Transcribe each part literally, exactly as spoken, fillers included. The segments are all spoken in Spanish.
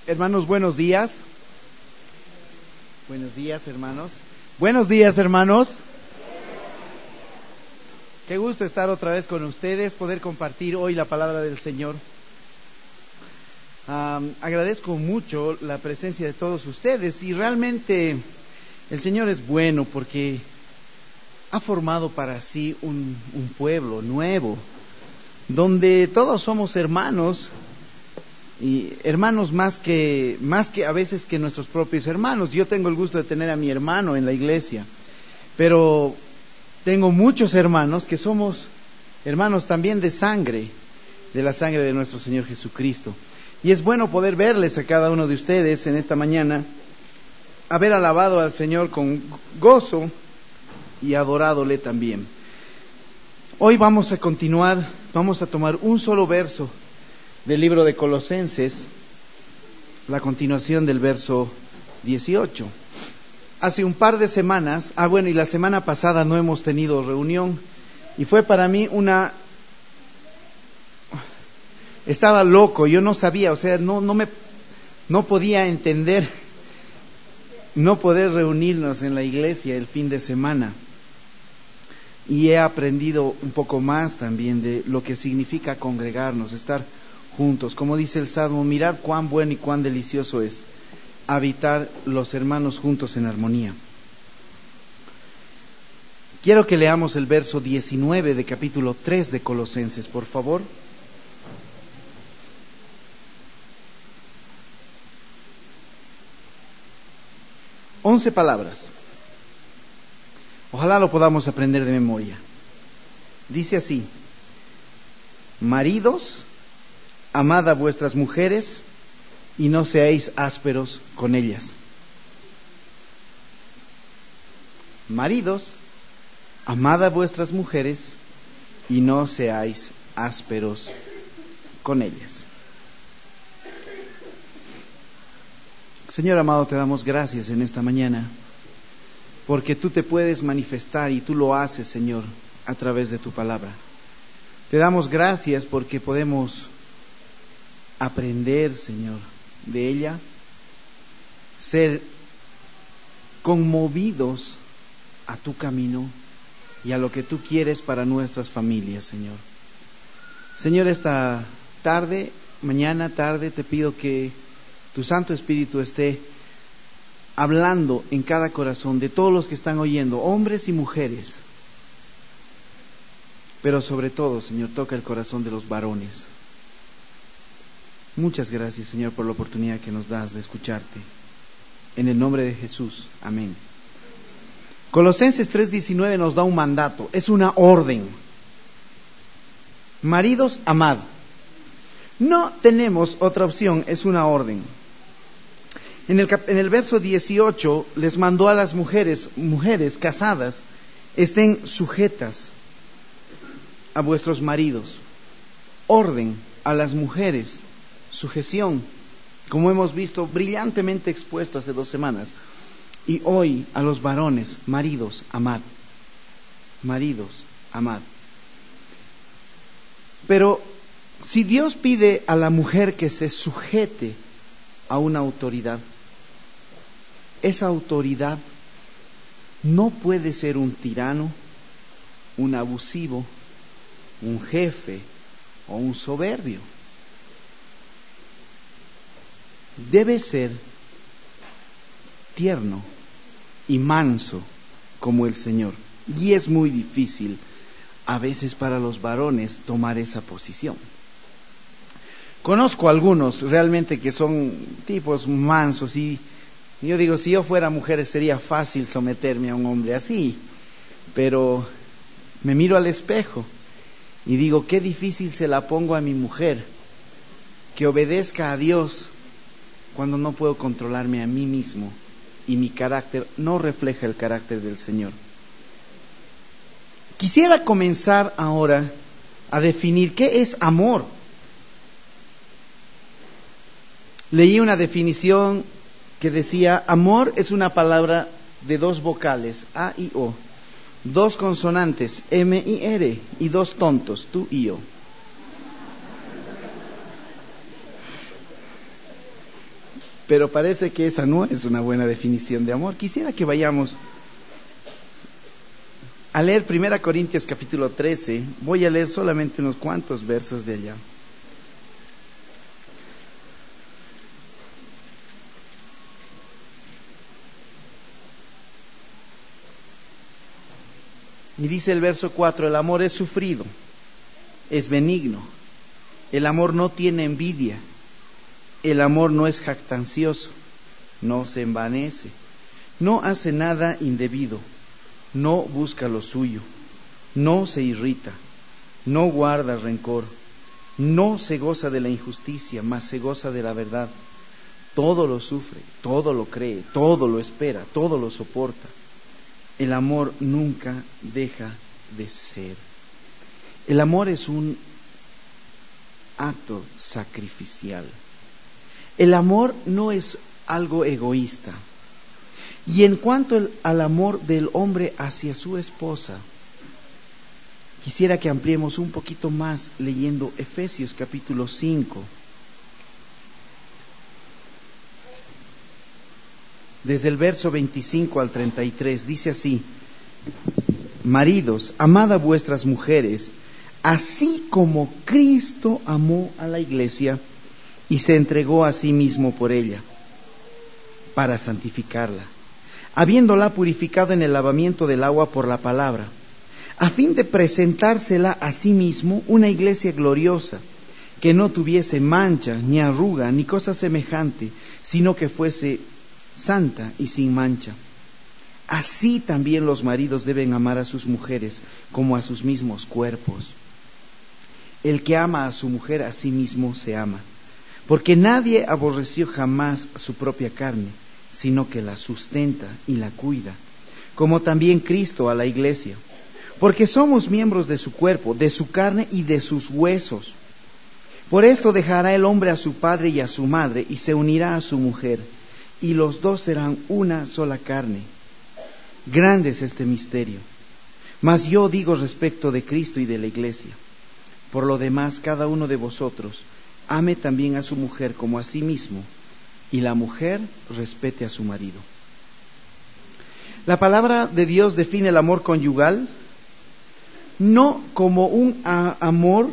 Hermanos, buenos días. Buenos días, hermanos. Buenos días, hermanos. Qué gusto estar otra vez con ustedes, poder compartir hoy la palabra del Señor. Um, agradezco mucho la presencia de todos ustedes y realmente el Señor es bueno porque ha formado para sí un, un pueblo nuevo, donde todos somos hermanos. Y hermanos más que más que a veces que nuestros propios hermanos. Yo tengo el gusto de tener a mi hermano en la iglesia, pero tengo muchos hermanos que somos hermanos también de sangre, de la sangre de nuestro Señor Jesucristo. Y es bueno poder verles a cada uno de ustedes en esta mañana, haber alabado al Señor con gozo y adoradole también. Hoy vamos a continuar, vamos a tomar un solo verso del libro de Colosenses, la continuación del verso dieciocho. Hace un par de semanas, ah bueno, y la semana pasada no hemos tenido reunión, y fue para mí una... Estaba loco, yo no sabía, o sea, no, no me, no podía entender, no poder reunirnos en la iglesia el fin de semana. Y he aprendido un poco más también de lo que significa congregarnos, estar juntos. Como dice el Salmo, mirad cuán bueno y cuán delicioso es habitar los hermanos juntos en armonía. Quiero que leamos el verso diecinueve de capítulo tres de Colosenses, por favor. Once palabras. Ojalá lo podamos aprender de memoria. Dice así: maridos, amad a vuestras mujeres y no seáis ásperos con ellas. Maridos, amad a vuestras mujeres y no seáis ásperos con ellas. Señor amado, te damos gracias en esta mañana, porque tú te puedes manifestar y tú lo haces, Señor, a través de tu palabra. Te damos gracias porque podemos aprender, Señor, de ella, ser conmovidos a tu camino y a lo que tú quieres para nuestras familias, Señor. Señor, esta tarde, mañana tarde, te pido que tu Santo Espíritu esté hablando en cada corazón de todos los que están oyendo, hombres y mujeres, pero sobre todo, Señor, toca el corazón de los varones. Muchas gracias, Señor, por la oportunidad que nos das de escucharte. En el nombre de Jesús, amén. Colosenses tres diecinueve nos da un mandato, es una orden. Maridos, amad. No tenemos otra opción, es una orden. En el, en el verso dieciocho les mandó a las mujeres, mujeres casadas, estén sujetas a vuestros maridos. Orden a las mujeres, sujeción, como hemos visto brillantemente expuesto hace dos semanas. Y hoy a los varones, maridos, amad. Maridos, amad. Pero si Dios pide a la mujer que se sujete a una autoridad, esa autoridad no puede ser un tirano, un abusivo, un jefe o un soberbio. Debe ser tierno y manso como el Señor. Y es muy difícil a veces para los varones tomar esa posición. Conozco algunos realmente que son tipos mansos y yo digo, si yo fuera mujer sería fácil someterme a un hombre así, pero me miro al espejo y digo, qué difícil se la pongo a mi mujer que obedezca a Dios cuando no puedo controlarme a mí mismo y mi carácter no refleja el carácter del Señor. Quisiera comenzar ahora a definir qué es amor. Leí una definición que decía, amor es una palabra de dos vocales, A y O, dos consonantes, M y R, y dos tontos, tú y yo. Pero parece que esa no es una buena definición de amor. Quisiera que vayamos a leer Primera Corintios capítulo trece. Voy a leer solamente unos cuantos versos de allá. Y dice el verso cuatro: el amor es sufrido, es benigno, el amor no tiene envidia, el amor no es jactancioso, no se envanece, no hace nada indebido, no busca lo suyo, no se irrita, no guarda rencor, no se goza de la injusticia, mas se goza de la verdad. Todo lo sufre, todo lo cree, todo lo espera, todo lo soporta. El amor nunca deja de ser. El amor es un acto sacrificial. El amor no es algo egoísta. Y en cuanto el, al amor del hombre hacia su esposa, quisiera que ampliemos un poquito más leyendo Efesios capítulo cinco. Desde el verso veinticinco al treinta y tres, dice así: maridos, amad a vuestras mujeres, así como Cristo amó a la iglesia y se entregó a sí mismo por ella, para santificarla, habiéndola purificado en el lavamiento del agua por la palabra, a fin de presentársela a sí mismo una iglesia gloriosa, que no tuviese mancha, ni arruga, ni cosa semejante, sino que fuese santa y sin mancha. Así también los maridos deben amar a sus mujeres como a sus mismos cuerpos. El que ama a su mujer a sí mismo se ama, porque nadie aborreció jamás su propia carne, sino que la sustenta y la cuida, como también Cristo a la iglesia, porque somos miembros de su cuerpo, de su carne y de sus huesos. Por esto dejará el hombre a su padre y a su madre, y se unirá a su mujer, y los dos serán una sola carne. Grande es este misterio. Mas yo digo respecto de Cristo y de la iglesia. Por lo demás, cada uno de vosotros ame también a su mujer como a sí mismo, y la mujer respete a su marido. La palabra de Dios define el amor conyugal no como un a- amor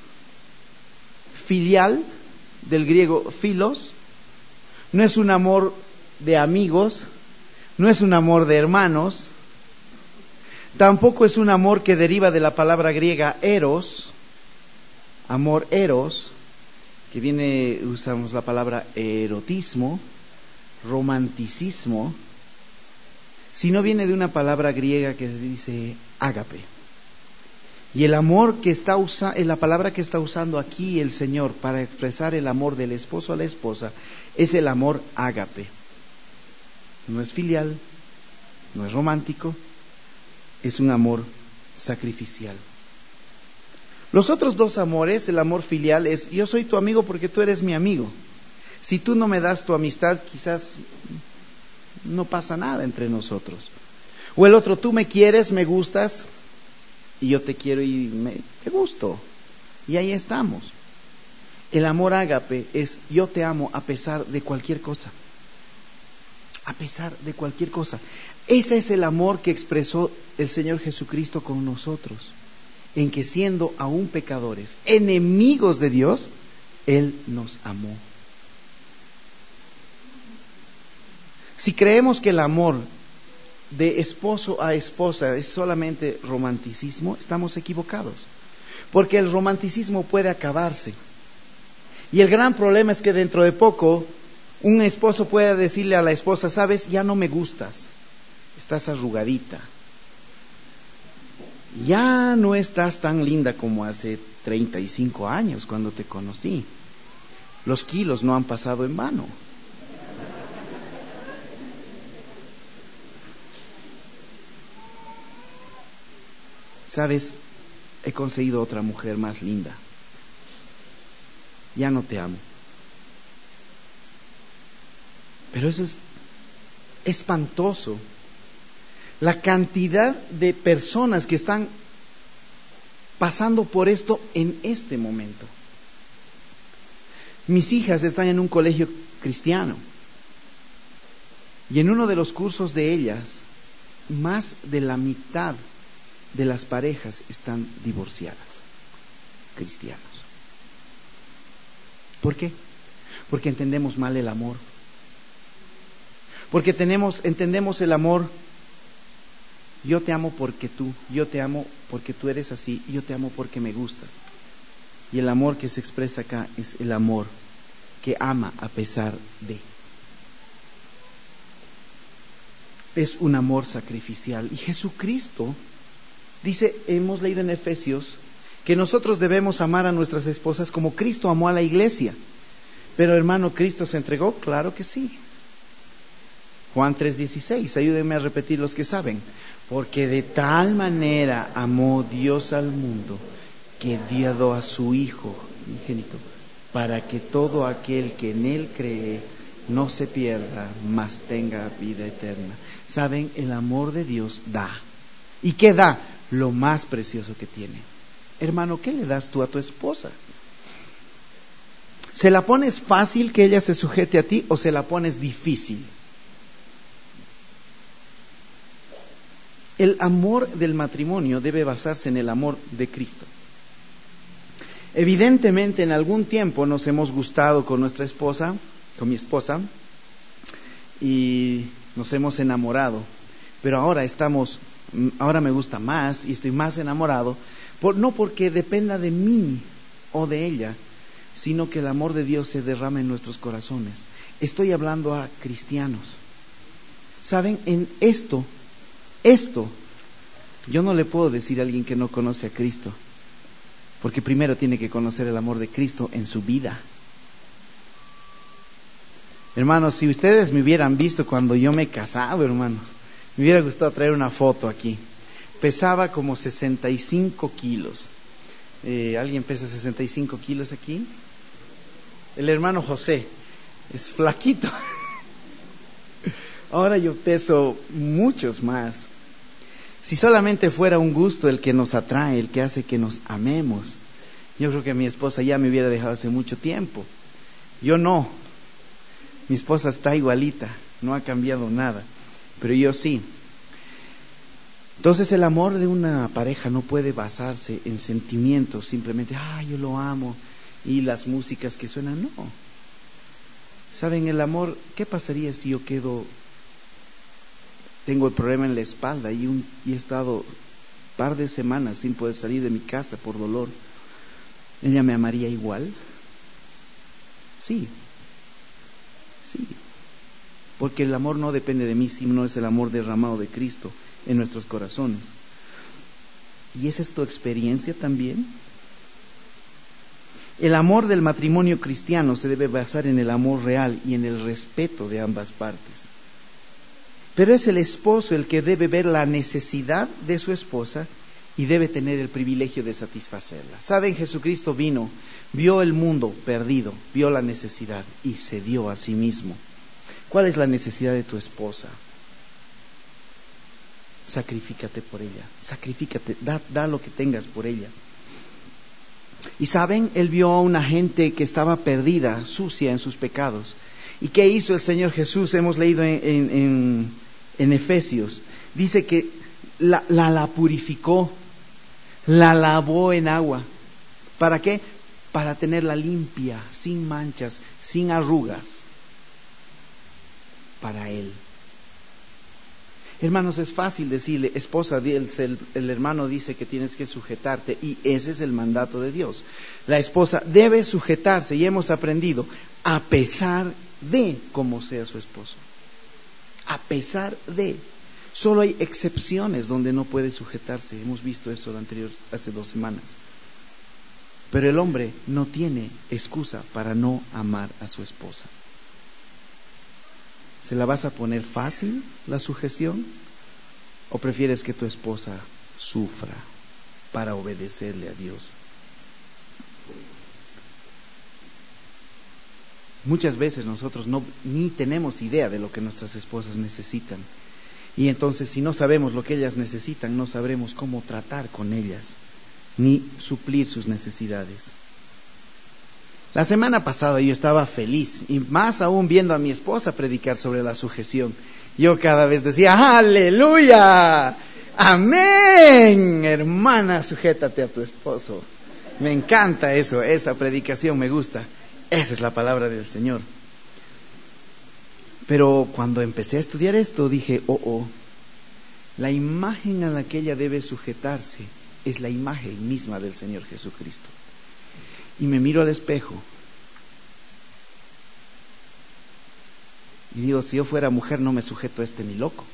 filial, del griego philos. No es un amor de amigos, no es un amor de hermanos, tampoco es un amor que deriva de la palabra griega eros, amor eros, que viene, usamos la palabra erotismo, romanticismo, sino viene de una palabra griega que dice ágape. Y el amor que está usando, la palabra que está usando aquí el Señor para expresar el amor del esposo a la esposa, es el amor ágape. No es filial, no es romántico, es un amor sacrificial. Los otros dos amores, el amor filial es: yo soy tu amigo porque tú eres mi amigo. Si tú no me das tu amistad, quizás no pasa nada entre nosotros. O el otro: tú me quieres, me gustas, y yo te quiero y me, te gusto. Y ahí estamos. El amor ágape es: yo te amo a pesar de cualquier cosa. A pesar de cualquier cosa. Ese es el amor que expresó el Señor Jesucristo con nosotros, en que siendo aún pecadores, enemigos de Dios, Él nos amó. Si creemos que el amor de esposo a esposa es solamente romanticismo, estamos equivocados, porque el romanticismo puede acabarse. Y el gran problema es que dentro de poco un esposo puede decirle a la esposa: sabes, ya no me gustas, estás arrugadita, ya no estás tan linda como hace treinta y cinco años cuando te conocí, los kilos no han pasado en vano. Sabes, he conseguido otra mujer más linda, ya no te amo. Pero eso es espantoso, la cantidad de personas que están pasando por esto en este momento. Mis hijas están en un colegio cristiano Y en uno de los cursos de ellas, más de la mitad de las parejas están divorciadas, cristianos. ¿Por qué? Porque entendemos mal el amor. Porque tenemos, entendemos el amor. Yo te amo porque tú, yo te amo porque tú eres así, yo te amo porque me gustas. Y el amor que se expresa acá es el amor que ama a pesar de. Es un amor sacrificial. Y Jesucristo dice, hemos leído en Efesios, que nosotros debemos amar a nuestras esposas como Cristo amó a la iglesia. Pero hermano, ¿Cristo se entregó? Claro que sí. Juan tres dieciséis, ayúdenme a repetir los que saben. Porque de tal manera amó Dios al mundo, que dio a su Hijo unigénito, para que todo aquel que en Él cree no se pierda, mas tenga vida eterna. ¿Saben? El amor de Dios da. ¿Y qué da? Lo más precioso que tiene. Hermano, ¿qué le das tú a tu esposa? ¿Se la pones fácil que ella se sujete a ti o se la pones difícil? El amor del matrimonio debe basarse en el amor de Cristo. Evidentemente, en algún tiempo nos hemos gustado con nuestra esposa, con mi esposa, y nos hemos enamorado. Pero ahora estamos, ahora me gusta más y estoy más enamorado, por, no porque dependa de mí o de ella, sino que el amor de Dios se derrama en nuestros corazones. Estoy hablando a cristianos. ¿Saben? En esto, esto, yo no le puedo decir a alguien que no conoce a Cristo, porque primero tiene que conocer el amor de Cristo en su vida. Hermanos, si ustedes me hubieran visto cuando yo me he casado, hermanos, me hubiera gustado traer una foto aquí. Pesaba como sesenta y cinco kilos. Eh, ¿Alguien pesa sesenta y cinco kilos aquí? El hermano José es flaquito. Ahora yo peso muchos más. Si solamente fuera un gusto el que nos atrae, el que hace que nos amemos, yo creo que mi esposa ya me hubiera dejado hace mucho tiempo. Yo no. Mi esposa está igualita, no ha cambiado nada, pero yo sí. Entonces el amor de una pareja no puede basarse en sentimientos, simplemente, ah, yo lo amo, y las músicas que suenan, no. ¿Saben? El amor, ¿qué pasaría si yo quedo, tengo el problema en la espalda y, un, y he estado un par de semanas sin poder salir de mi casa por dolor? ¿Ella me amaría igual? Sí. Sí. Porque el amor no depende de mí, sino es el amor derramado de Cristo en nuestros corazones. ¿Y esa es tu experiencia también? El amor del matrimonio cristiano se debe basar en el amor real y en el respeto de ambas partes. Pero es el esposo el que debe ver la necesidad de su esposa y debe tener el privilegio de satisfacerla. ¿Saben? Jesucristo vino, vio el mundo perdido, vio la necesidad y se dio a sí mismo. ¿Cuál es la necesidad de tu esposa? Sacrifícate por ella, sacrifícate, da, da lo que tengas por ella. Y saben, Él vio a una gente que estaba perdida, sucia en sus pecados. ¿Y qué hizo el Señor Jesús? Hemos leído en, en, en, en Efesios. Dice que la, la, la purificó, la lavó en agua. ¿Para qué? Para tenerla limpia, sin manchas, sin arrugas. Para Él. Hermanos, es fácil decirle, esposa, el, el, el hermano dice que tienes que sujetarte, y ese es el mandato de Dios. La esposa debe sujetarse, y hemos aprendido, a pesar de cómo sea su esposo. A pesar de. Solo hay excepciones donde no puede sujetarse. Hemos visto eso lo anterior, hace dos semanas. Pero el hombre no tiene excusa para no amar a su esposa. ¿Se la vas a poner fácil la sujeción? ¿O prefieres que tu esposa sufra para obedecerle a Dios? Muchas veces nosotros no, ni tenemos idea de lo que nuestras esposas necesitan. Y entonces, si no sabemos lo que ellas necesitan, no sabremos cómo tratar con ellas, ni suplir sus necesidades. La semana pasada yo estaba feliz, y más aún viendo a mi esposa predicar sobre la sujeción. Yo cada vez decía, ¡aleluya! ¡Amén! Hermana, sujétate a tu esposo. Me encanta eso, esa predicación me gusta. Esa es la palabra del Señor. Pero cuando empecé a estudiar esto, dije, oh, oh, la imagen a la que ella debe sujetarse es la imagen misma del Señor Jesucristo. Y me miro al espejo y digo, si yo fuera mujer no me sujeto a este ni loco.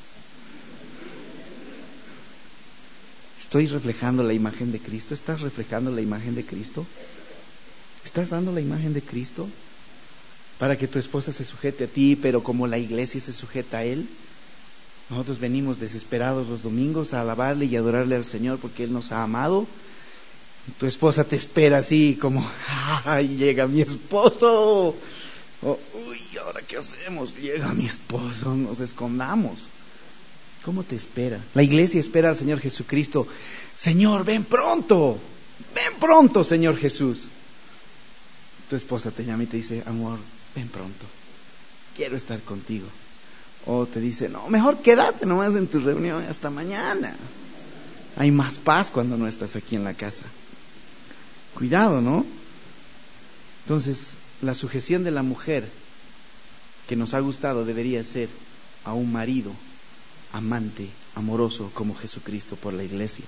¿Estoy reflejando la imagen de Cristo? ¿Estás reflejando la imagen de Cristo? ¿Estás dando la imagen de Cristo? Para que tu esposa se sujete a ti, pero como la iglesia se sujeta a Él. Nosotros venimos desesperados los domingos a alabarle y adorarle al Señor porque Él nos ha amado. Tu esposa te espera así como, ¡ay, llega mi esposo! O, uy, ¿ahora qué hacemos? Llega mi esposo, nos escondamos. ¿Cómo te espera? La iglesia espera al Señor Jesucristo. Señor, ven pronto, ven pronto, Señor Jesús. Tu esposa te llama y te dice, amor, ven pronto, quiero estar contigo. O te dice, no, mejor quédate nomás en tu reunión hasta mañana. Hay más paz cuando no estás aquí en la casa. Cuidado, ¿no? Entonces, la sujeción de la mujer que nos ha gustado debería ser a un marido amante, amoroso como Jesucristo por la iglesia.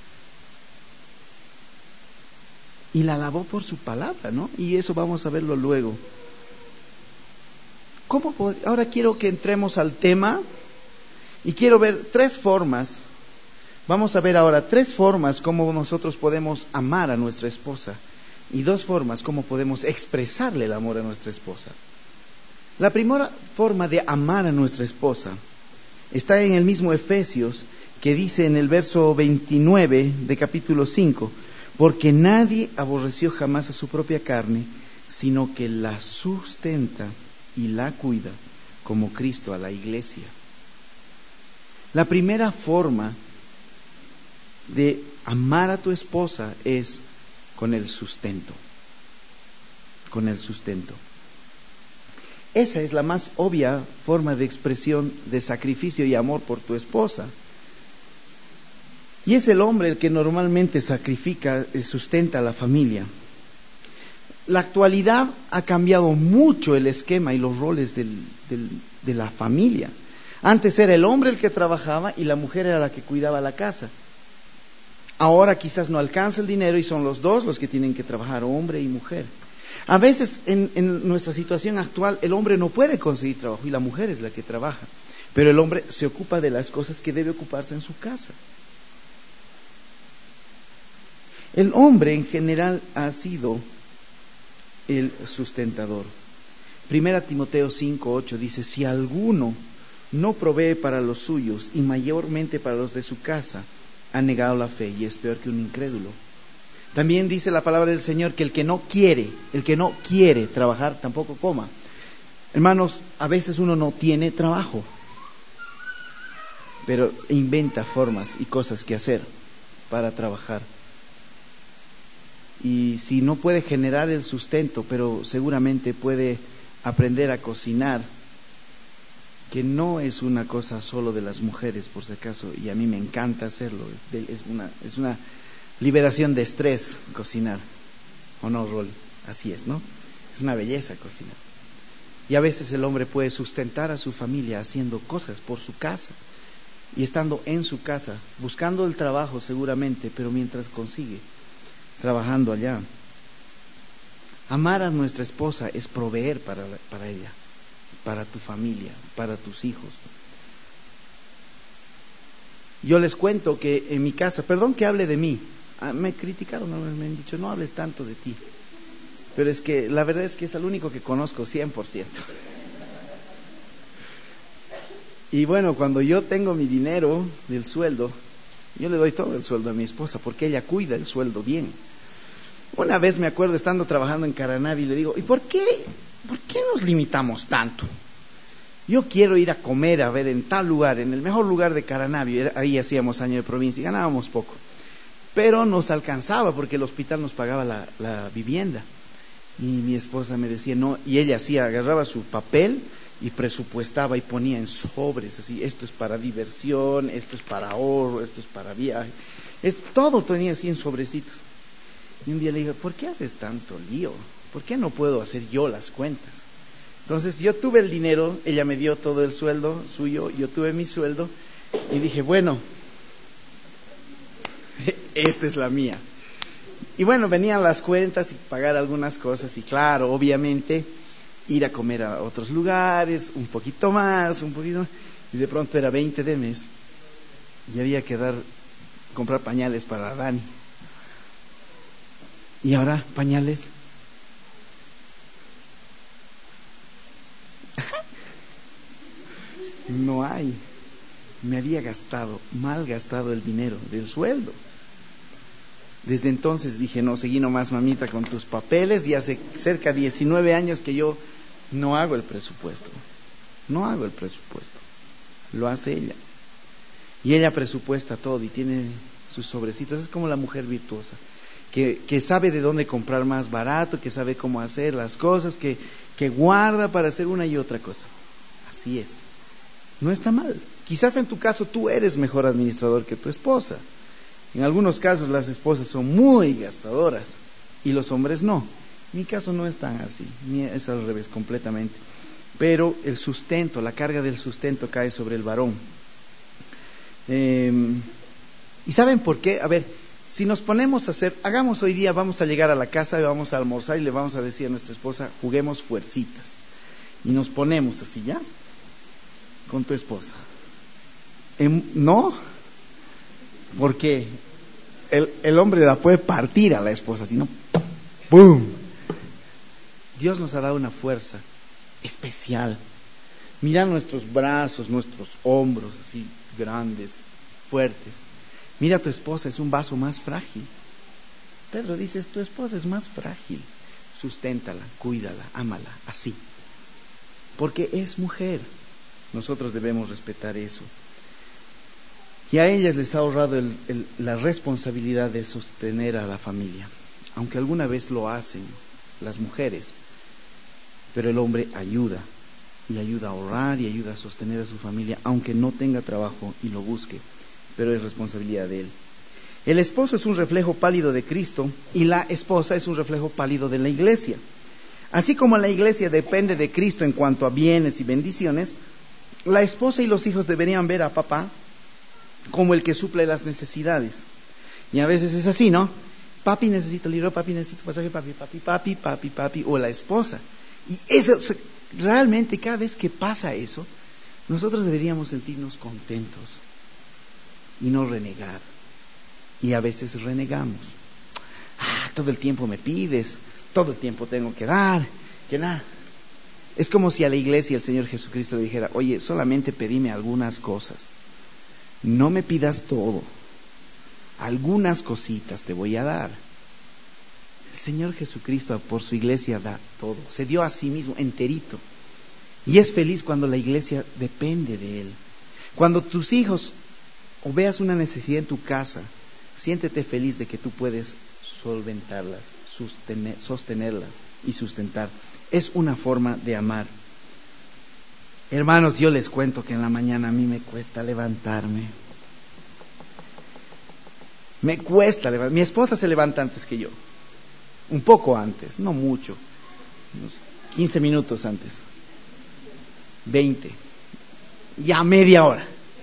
Y la alabó por su palabra, ¿no? Y eso vamos a verlo luego. ¿Cómo pod- Ahora quiero que entremos al tema y quiero ver tres formas. Vamos a ver ahora tres formas cómo nosotros podemos amar a nuestra esposa y dos formas cómo podemos expresarle el amor a nuestra esposa. La primera forma de amar a nuestra esposa está en el mismo Efesios, que dice en el verso veintinueve de capítulo cinco, porque nadie aborreció jamás a su propia carne, sino que la sustenta y la cuida, como Cristo a la iglesia. La primera forma de amar a tu esposa es con el sustento, con el sustento. Esa es la más obvia forma de expresión de sacrificio y amor por tu esposa. Y es el hombre el que normalmente sacrifica, sustenta a la familia. La actualidad ha cambiado mucho el esquema y los roles del, del, de la familia. Antes era el hombre el que trabajaba y la mujer era la que cuidaba la casa. Ahora quizás no alcanza el dinero y son los dos los que tienen que trabajar, hombre y mujer. A veces en, en nuestra situación actual el hombre no puede conseguir trabajo y la mujer es la que trabaja. Pero el hombre se ocupa de las cosas que debe ocuparse en su casa. El hombre en general ha sido el sustentador. Primera Timoteo cinco ocho dice, si alguno no provee para los suyos y mayormente para los de su casa, ha negado la fe y es peor que un incrédulo. También dice la palabra del Señor que el que no quiere, el que no quiere trabajar tampoco coma. Hermanos, a veces uno no tiene trabajo, pero inventa formas y cosas que hacer para trabajar. Y si no puede generar el sustento, pero seguramente puede aprender a cocinar, que no es una cosa solo de las mujeres, por si acaso, y a mí me encanta hacerlo. Es una, es una liberación de estrés cocinar, ¿o no, Rol? Así es, ¿no? Es una belleza cocinar. Y a veces el hombre puede sustentar a su familia haciendo cosas por su casa y estando en su casa, buscando el trabajo seguramente, pero mientras consigue, trabajando allá. Amar a nuestra esposa es proveer para, para ella, para tu familia, para tus hijos. Yo les cuento que en mi casa, perdón que hable de mí, ah, me criticaron, me han dicho, no hables tanto de ti. Pero es que la verdad es que es el único que conozco cien por ciento. Y bueno, cuando yo tengo mi dinero del sueldo, yo le doy todo el sueldo a mi esposa, porque ella cuida el sueldo bien. Una vez me acuerdo estando trabajando en Caranavi y le digo, ¿y por qué, por qué nos limitamos tanto? Yo quiero ir a comer, a ver, en tal lugar, en el mejor lugar de Caranavi, ahí hacíamos año de provincia y ganábamos poco, pero nos alcanzaba porque el hospital nos pagaba la, la vivienda. Y mi esposa me decía, no, y ella hacía, agarraba su papel y presupuestaba y ponía en sobres, así, esto es para diversión, esto es para ahorro, esto es para viaje, es, todo tenía así en sobrecitos. Y un día le dije, ¿por qué haces tanto lío? ¿Por qué no puedo hacer yo las cuentas? Entonces yo tuve el dinero, ella me dio todo el sueldo suyo, yo tuve mi sueldo y dije, bueno, esta es la mía. Y bueno, venían las cuentas y pagar algunas cosas y claro, obviamente ir a comer a otros lugares, un poquito más, un poquito más, y de pronto era veinte de mes y había que dar, comprar pañales para Dani. Y ahora, pañales. No hay. Me había gastado, mal gastado el dinero del sueldo. Desde entonces dije, no, seguí nomás, mamita, con tus papeles, y hace cerca de diecinueve años que yo no hago el presupuesto. No hago el presupuesto. Lo hace ella. Y ella presupuesta todo y tiene sus sobrecitos. Es como la mujer virtuosa, que, que sabe de dónde comprar más barato, que sabe cómo hacer las cosas, que, que guarda para hacer una y otra cosa. Así es. No está mal. Quizás en tu caso tú eres mejor administrador que tu esposa. En algunos casos las esposas son muy gastadoras y los hombres no. Mi caso no es tan así, es al revés completamente. Pero el sustento, la carga del sustento cae sobre el varón. Eh, ¿Y saben por qué? A ver, si nos ponemos a hacer, hagamos hoy día, vamos a llegar a la casa y vamos a almorzar y le vamos a decir a nuestra esposa, juguemos fuercitas. Y nos ponemos así, ¿ya? Con tu esposa. Eh, ¿No? Porque el, el hombre la puede partir a la esposa, si no, ¡pum! Dios nos ha dado una fuerza especial. Mira nuestros brazos, nuestros hombros, así grandes, fuertes. Mira, tu esposa es un vaso más frágil. Pedro dice, tu esposa es más frágil. Susténtala, cuídala, ámala, así. Porque es mujer. Nosotros debemos respetar eso. Y a ellas les ha ahorrado el, el, la responsabilidad de sostener a la familia, aunque alguna vez lo hacen las mujeres, pero el hombre ayuda, y ayuda a ahorrar, y ayuda a sostener a su familia, aunque no tenga trabajo y lo busque, pero es responsabilidad de él. El esposo es un reflejo pálido de Cristo, y la esposa es un reflejo pálido de la iglesia. Así como la iglesia depende de Cristo en cuanto a bienes y bendiciones, la esposa y los hijos deberían ver a papá como el que suple las necesidades. Y a veces es así, ¿no? Papi, necesito libro, papi, necesito pasaje, papi, papi, papi, papi, papi, o la esposa. Y eso, realmente cada vez que pasa eso, nosotros deberíamos sentirnos contentos y no renegar. Y a veces renegamos. Ah, todo el tiempo me pides, todo el tiempo tengo que dar, que nada. Es como si a la iglesia el Señor Jesucristo le dijera, oye, solamente pedime algunas cosas. No me pidas todo, algunas cositas te voy a dar. El Señor Jesucristo por su iglesia da todo, se dio a sí mismo enterito. Y es feliz cuando la iglesia depende de Él. Cuando tus hijos o veas una necesidad en tu casa, siéntete feliz de que tú puedes solventarlas, sostener, sostenerlas y sustentar. Es una forma de amar. Hermanos, yo les cuento que en la mañana a mí me cuesta levantarme. Me cuesta levantarme. Mi esposa se levanta antes que yo. Un poco antes, no mucho. Unos quince minutos antes. veinte. Ya media hora.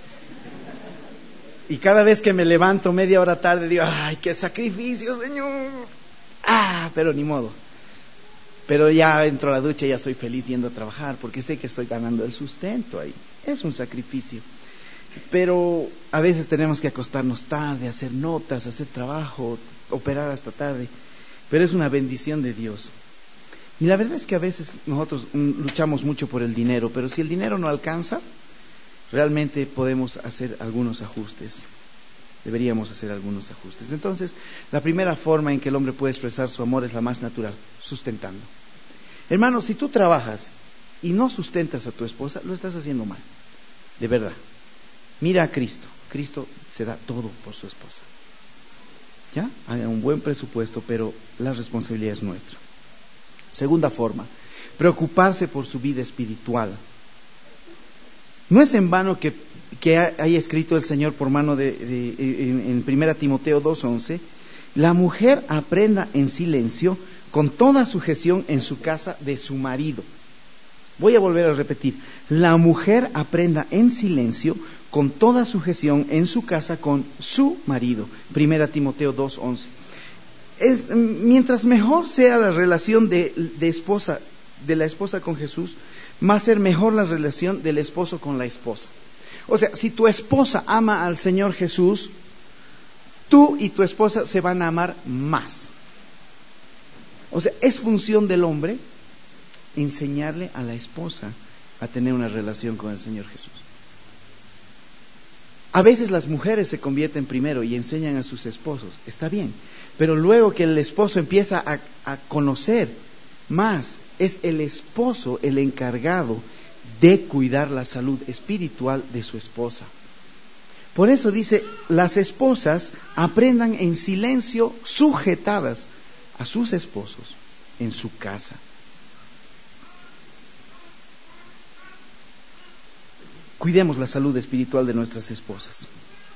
Y cada vez que me levanto media hora tarde digo, ay, qué sacrificio, Señor. Ah, pero ni modo. Pero ya entro a la ducha y ya soy feliz yendo a trabajar porque sé que estoy ganando el sustento ahí. Es un sacrificio. Pero a veces tenemos que acostarnos tarde, hacer notas, hacer trabajo, operar hasta tarde. Pero es una bendición de Dios. Y la verdad es que a veces nosotros luchamos mucho por el dinero, pero si el dinero no alcanza, realmente podemos hacer algunos ajustes. Deberíamos hacer algunos ajustes. Entonces, la primera forma en que el hombre puede expresar su amor es la más natural, sustentando. Hermano, si tú trabajas y no sustentas a tu esposa, lo estás haciendo mal, de verdad. Mira a Cristo. Cristo se da todo por su esposa. ¿Ya? Hay un buen presupuesto, pero la responsabilidad es nuestra. Segunda forma, preocuparse por su vida espiritual. No es en vano que, que haya escrito el Señor por mano de, de, de en, en primera Timoteo dos once, la mujer aprenda en silencio con toda sujeción en su casa de su marido. Voy a volver a repetir, la mujer aprenda en silencio con toda sujeción en su casa con su marido. primera Timoteo dos once. Es, mientras mejor sea la relación de, de esposa, de la esposa con Jesús, va a ser mejor la relación del esposo con la esposa. O sea, si tu esposa ama al Señor Jesús, tú y tu esposa se van a amar más. O sea, es función del hombre enseñarle a la esposa a tener una relación con el Señor Jesús. A veces las mujeres se convierten primero y enseñan a sus esposos, está bien, pero luego que el esposo empieza a, a conocer más, es el esposo el encargado de cuidar la salud espiritual de su esposa. Por eso dice, las esposas aprendan en silencio, sujetadas a sus esposos en su casa. Cuidemos la salud espiritual de nuestras esposas.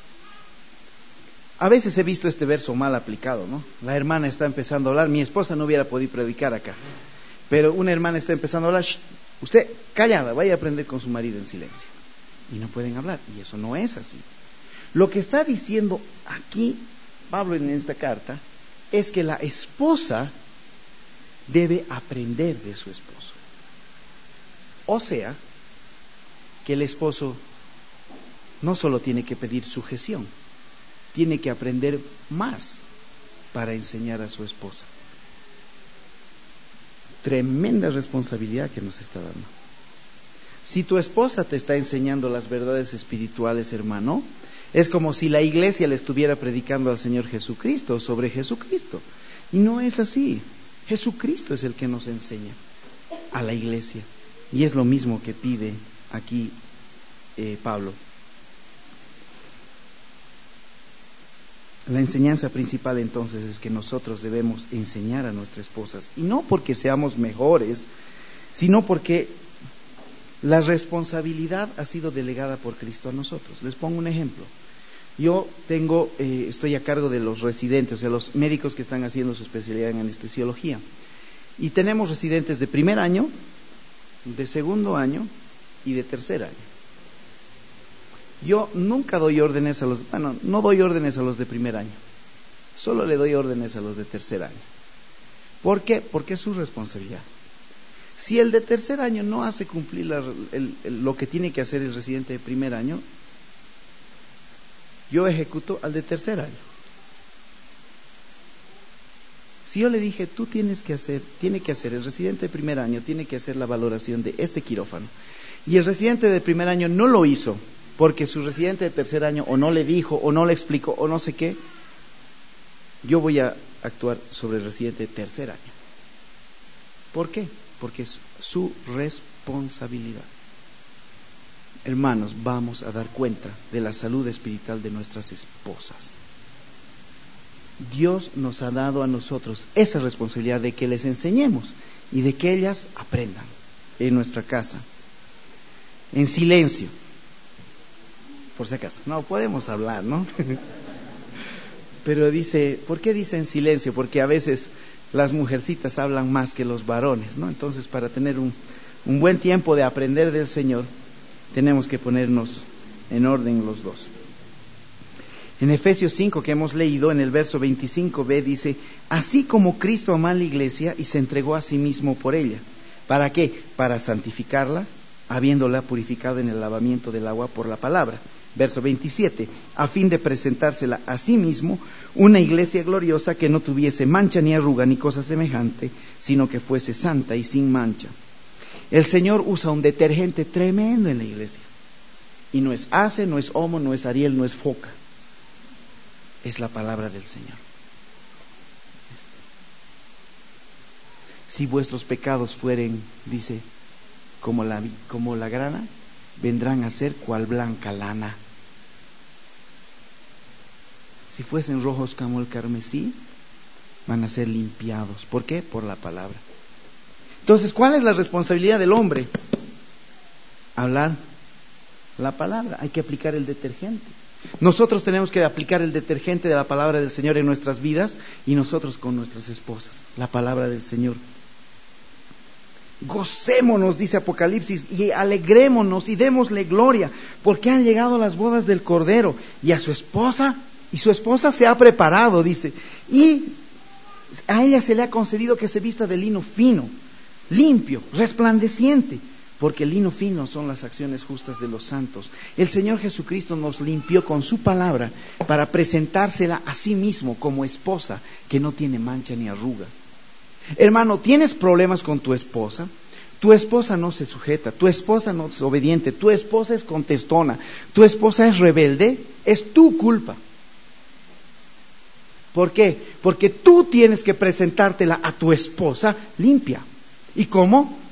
A veces he visto este verso mal aplicado, ¿no? La hermana está empezando a hablar, mi esposa no hubiera podido predicar acá, pero una hermana está empezando a hablar, Shh, usted callada, vaya a aprender con su marido en silencio. Y no pueden hablar, y eso no es así. Lo que está diciendo aquí Pablo en esta carta es que la esposa debe aprender de su esposo. O sea, que el esposo no solo tiene que pedir sujeción, tiene que aprender más para enseñar a su esposa. Tremenda responsabilidad que nos está dando. Si tu esposa te está enseñando las verdades espirituales, hermano, es como si la iglesia le estuviera predicando al Señor Jesucristo sobre Jesucristo. Y no es así. Jesucristo es el que nos enseña a la iglesia. Y es lo mismo que pide aquí eh, Pablo. La enseñanza principal entonces es que nosotros debemos enseñar a nuestras esposas, y no porque seamos mejores, sino porque la responsabilidad ha sido delegada por Cristo a nosotros. Les pongo un ejemplo. Yo tengo, eh, estoy a cargo de los residentes, o sea, los médicos que están haciendo su especialidad en anestesiología, y tenemos residentes de primer año, de segundo año y de tercer año. Yo nunca doy órdenes a los, bueno, no doy órdenes a los de primer año, solo le doy órdenes a los de tercer año. ¿Por qué? Porque es su responsabilidad. Si el de tercer año no hace cumplir la, el, el, lo que tiene que hacer el residente de primer año, yo ejecuto al de tercer año. Si yo le dije, tú tienes que hacer, tiene que hacer, el residente de primer año tiene que hacer la valoración de este quirófano, y el residente de primer año no lo hizo, porque su residente de tercer año o no le dijo, o no le explicó, o no sé qué, yo voy a actuar sobre el residente de tercer año. ¿Por qué? Porque es su responsabilidad. Hermanos, vamos a dar cuenta de la salud espiritual de nuestras esposas. Dios nos ha dado a nosotros esa responsabilidad de que les enseñemos y de que ellas aprendan en nuestra casa, en silencio. Por si acaso, no podemos hablar, ¿no? Pero dice, ¿por qué dice en silencio? Porque a veces las mujercitas hablan más que los varones, ¿no? Entonces, para tener un, un buen tiempo de aprender del Señor, tenemos que ponernos en orden los dos. En Efesios cinco, que hemos leído, en el verso veinticinco b, dice, así como Cristo amó a la iglesia y se entregó a sí mismo por ella. ¿Para qué? Para santificarla, habiéndola purificado en el lavamiento del agua por la palabra. Verso veintisiete, a fin de presentársela a sí mismo una iglesia gloriosa que no tuviese mancha ni arruga ni cosa semejante, sino que fuese santa y sin mancha. El Señor usa un detergente tremendo en la iglesia, y no es Ace, no es Omo, no es Ariel, no es Foca, es la palabra del Señor. Si vuestros pecados fueren, dice, como la, como la grana, vendrán a ser cual blanca lana. Si fuesen rojos como el carmesí, van a ser limpiados. ¿Por qué? Por la palabra. Entonces, ¿cuál es la responsabilidad del hombre? Hablar la palabra. Hay que aplicar el detergente. Nosotros tenemos que aplicar el detergente de la palabra del Señor en nuestras vidas, y nosotros con nuestras esposas, la palabra del Señor. Gocémonos, dice Apocalipsis, y alegrémonos y démosle gloria, porque han llegado las bodas del Cordero, y a su esposa, y su esposa se ha preparado, dice, y a ella se le ha concedido que se vista de lino fino, limpio, resplandeciente, porque el lino fino son las acciones justas de los santos. El Señor Jesucristo nos limpió con su palabra para presentársela a sí mismo como esposa que no tiene mancha ni arruga. Hermano, ¿tienes problemas con tu esposa? Tu esposa no se sujeta, tu esposa no es obediente, tu esposa es contestona, tu esposa es rebelde, es tu culpa. ¿Por qué? Porque tú tienes que presentártela a tu esposa limpia. ¿Y cómo?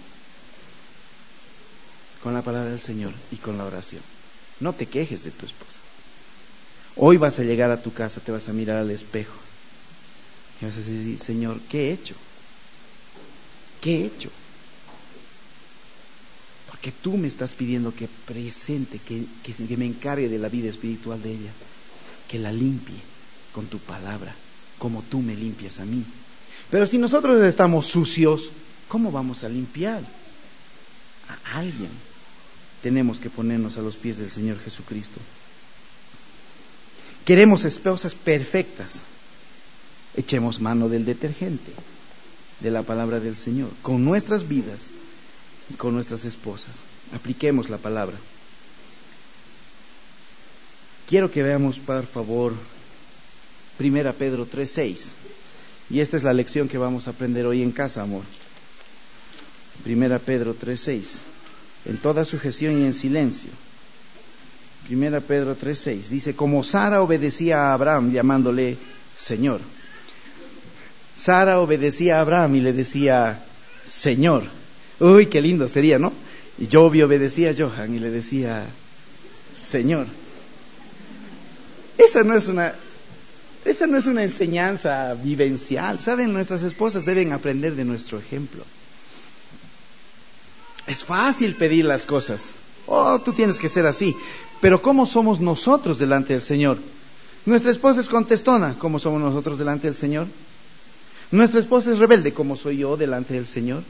Con la palabra del Señor y con la oración. No te quejes de tu esposa. Hoy vas a llegar a tu casa, te vas a mirar al espejo y vas a decir: Señor, ¿qué he hecho? ¿Qué he hecho? Porque tú me estás pidiendo que presente, que, que, que me encargue de la vida espiritual de ella, que la limpie con tu palabra, como tú me limpias a mí. Pero si nosotros estamos sucios, ¿cómo vamos a limpiar a alguien? Tenemos que ponernos a los pies del Señor Jesucristo. Queremos esposas perfectas. Echemos mano del detergente, de la palabra del Señor, con nuestras vidas y con nuestras esposas. Apliquemos la palabra. Quiero que veamos, por favor, Primera Pedro tres seis. Y esta es la lección que vamos a aprender hoy en casa, amor. Primera Pedro tres seis. En toda sujeción y en silencio. Primera Pedro tres seis. Dice: como Sara obedecía a Abraham llamándole Señor. Sara obedecía a Abraham y le decía Señor. Uy, qué lindo sería, ¿no? Y Job obedecía a Johan y le decía Señor. Esa no es una Esa no es una enseñanza vivencial. ¿Saben? Nuestras esposas deben aprender de nuestro ejemplo. Es fácil pedir las cosas. Oh, tú tienes que ser así. Pero ¿cómo somos nosotros delante del Señor? Nuestra esposa es contestona. ¿Cómo somos nosotros delante del Señor? Nuestra esposa es rebelde. ¿Cómo soy yo delante del Señor?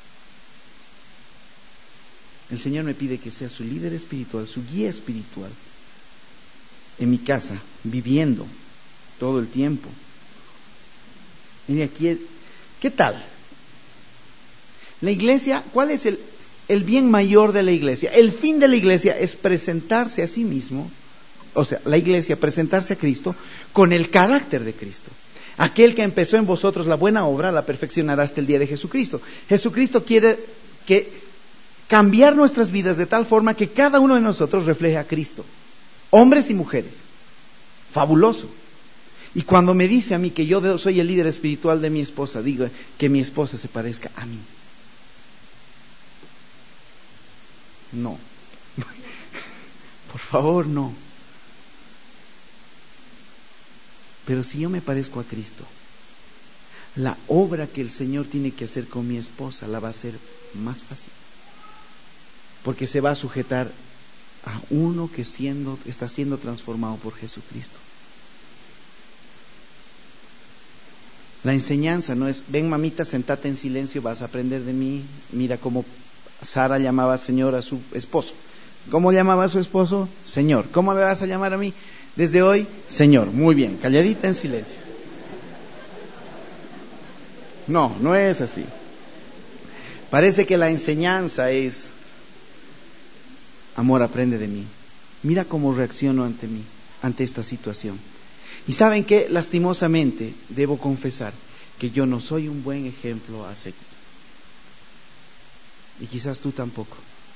El Señor me pide que sea su líder espiritual, su guía espiritual, en mi casa, viviendo todo el tiempo. Mire aquí, ¿qué tal? La iglesia, ¿cuál es el, el bien mayor de la iglesia? El fin de la iglesia es presentarse a sí mismo, o sea, la iglesia presentarse a Cristo con el carácter de Cristo. Aquel que empezó en vosotros la buena obra la perfeccionará hasta el día de Jesucristo. Jesucristo quiere que cambiar nuestras vidas de tal forma que cada uno de nosotros refleje a Cristo, hombres y mujeres. Fabuloso. Y cuando me dice a mí que yo soy el líder espiritual de mi esposa, digo que mi esposa se parezca a mí. No. Por favor, no. Pero si yo me parezco a Cristo, la obra que el Señor tiene que hacer con mi esposa la va a hacer más fácil. Porque se va a sujetar a uno que siendo, está siendo transformado por Jesucristo. La enseñanza no es: ven mamita, sentate en silencio, vas a aprender de mí. Mira cómo Sara llamaba Señor a su esposo. ¿Cómo llamaba a su esposo? Señor. ¿Cómo me vas a llamar a mí? Desde hoy, Señor. Muy bien, calladita en silencio. No, no es así. Parece que la enseñanza es: amor, aprende de mí. Mira cómo reacciono ante mí, ante esta situación. Y ¿saben qué? Lastimosamente, debo confesar que yo no soy un buen ejemplo a seguir. Y quizás tú tampoco.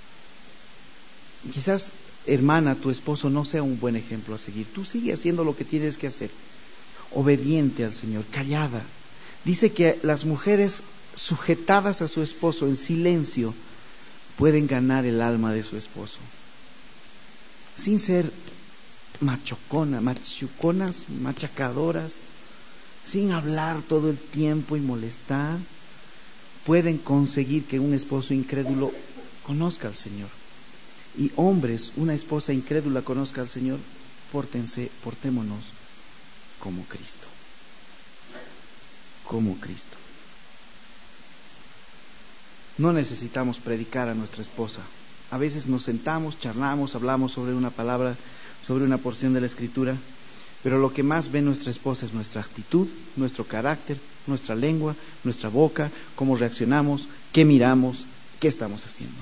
Y quizás, hermana, tu esposo no sea un buen ejemplo a seguir. Tú sigue haciendo lo que tienes que hacer. Obediente al Señor, callada. Dice que las mujeres sujetadas a su esposo en silencio pueden ganar el alma de su esposo. Sin ser machoconas, machuconas, machacadoras, sin hablar todo el tiempo y molestar. pueden conseguir que un esposo incrédulo conozca al Señor. Y hombres, una esposa incrédula conozca al Señor, pórtense, portémonos como Cristo. Como Cristo. No necesitamos predicar a nuestra esposa. A veces nos sentamos, charlamos, hablamos sobre una palabra, sobre una porción de la Escritura, pero lo que más ve nuestra esposa es nuestra actitud, nuestro carácter, nuestra lengua, nuestra boca, cómo reaccionamos, qué miramos, qué estamos haciendo.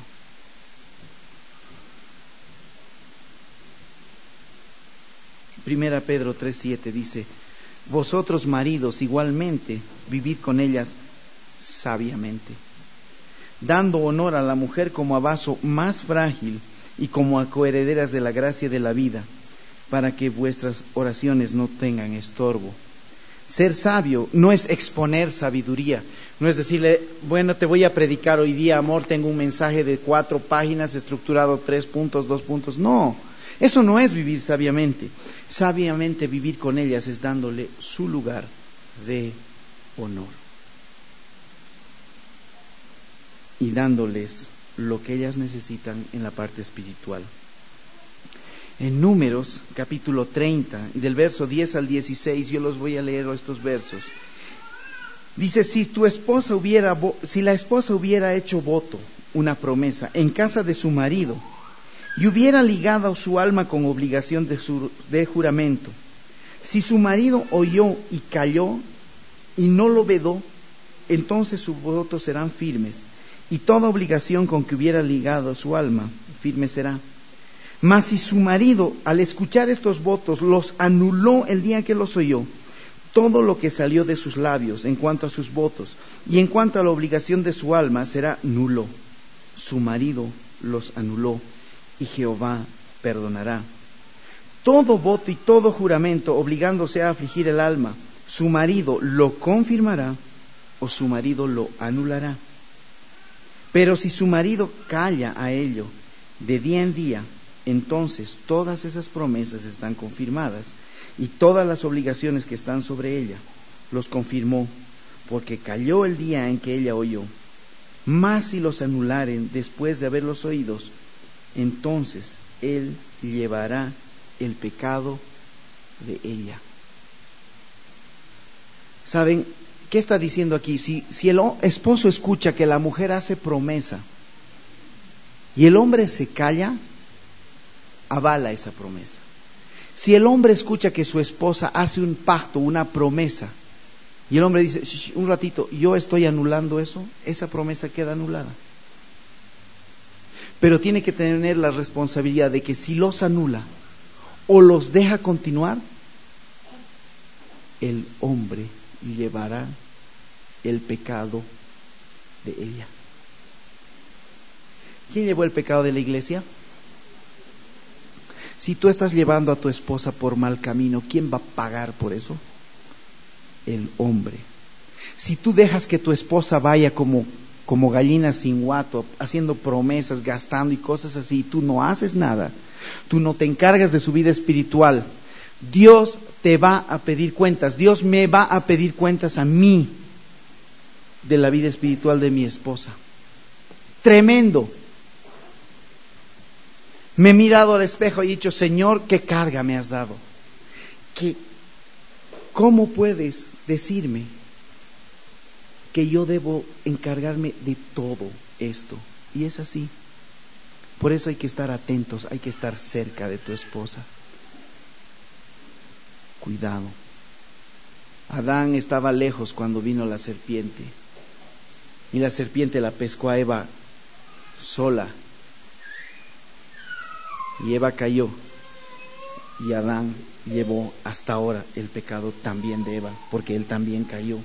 Primera Pedro tres siete dice: vosotros maridos igualmente vivid con ellas sabiamente, dando honor a la mujer como a vaso más frágil y como a coherederas de la gracia de la vida, para que vuestras oraciones no tengan estorbo. Ser sabio no es exponer sabiduría, no es decirle, bueno, te voy a predicar hoy día, amor, tengo un mensaje de cuatro páginas estructurado tres puntos, dos puntos. No, eso no es vivir sabiamente. Sabiamente vivir con ellas es dándole su lugar de honor y dándoles lo que ellas necesitan en la parte espiritual. En Números capítulo treinta, del verso diez al dieciséis, yo los voy a leer estos versos. Dice: si tu esposa hubiera, si la esposa hubiera hecho voto, una promesa, en casa de su marido, y hubiera ligado su alma con obligación de, su, de juramento, si su marido oyó y calló y no lo vedó, entonces sus votos serán firmes, y toda obligación con que hubiera ligado su alma firme será. Mas si su marido, al escuchar estos votos, los anuló el día que los oyó, todo lo que salió de sus labios en cuanto a sus votos y en cuanto a la obligación de su alma será nulo. Su marido los anuló y Jehová perdonará. Todo voto y todo juramento obligándose a afligir el alma, su marido lo confirmará o su marido lo anulará. Pero si su marido calla a ello de día en día, entonces todas esas promesas están confirmadas y todas las obligaciones que están sobre ella los confirmó, porque calló el día en que ella oyó. Mas si los anularen después de haberlos oídos, entonces él llevará el pecado de ella. ¿Saben qué está diciendo aquí? Si, si el esposo escucha que la mujer hace promesa y el hombre se calla, avala esa promesa. Si el hombre escucha que su esposa hace un pacto, una promesa, y el hombre dice, un ratito, yo estoy anulando eso, esa promesa queda anulada. Pero tiene que tener la responsabilidad de que si los anula o los deja continuar, el hombre llevará el pecado de ella. ¿Quién llevó el pecado de la iglesia? Si tú estás llevando a tu esposa por mal camino, ¿quién va a pagar por eso? El hombre. Si tú dejas que tu esposa vaya como, como gallina sin guato, haciendo promesas, gastando y cosas así, y tú no haces nada, tú no te encargas de su vida espiritual, Dios te va a pedir cuentas. Dios me va a pedir cuentas a mí de la vida espiritual de mi esposa. Tremendo. Me he mirado al espejo y he dicho, Señor, ¿qué carga me has dado? ¿Qué, ¿Cómo puedes decirme que yo debo encargarme de todo esto? Y es así. Por eso hay que estar atentos, hay que estar cerca de tu esposa. Cuidado. Adán estaba lejos cuando vino la serpiente. Y la serpiente la pescó a Eva sola. Y Eva cayó. Y Adán llevó hasta ahora el pecado también de Eva, porque él también cayó.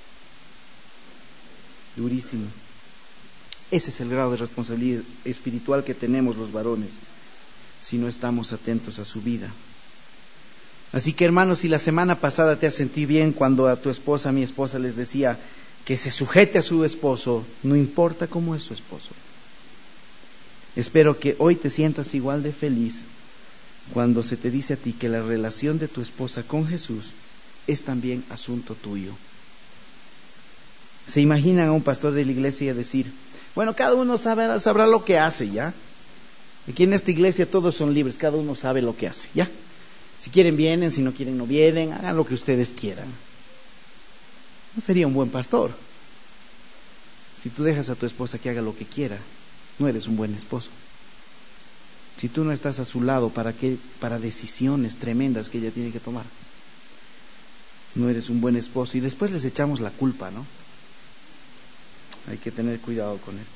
Durísimo. Ese es el grado de responsabilidad espiritual que tenemos los varones si no estamos atentos a su vida. Así que, hermanos, si la semana pasada te has sentido bien cuando a tu esposa, a mi esposa, les decía que se sujete a su esposo, no importa cómo es su esposo. Espero que hoy te sientas igual de feliz cuando se te dice a ti que la relación de tu esposa con Jesús es también asunto tuyo. ¿Se imaginan a un pastor de la iglesia decir, bueno, cada uno sabrá, sabrá lo que hace, ¿ya? Aquí en esta iglesia todos son libres, cada uno sabe lo que hace, ¿ya? Si quieren vienen, si no quieren no vienen, hagan lo que ustedes quieran. No sería un buen pastor. Si tú dejas a tu esposa que haga lo que quiera, no eres un buen esposo. Si tú no estás a su lado para que, para decisiones tremendas que ella tiene que tomar, no eres un buen esposo. Y después les echamos la culpa, ¿no? Hay que tener cuidado con esto.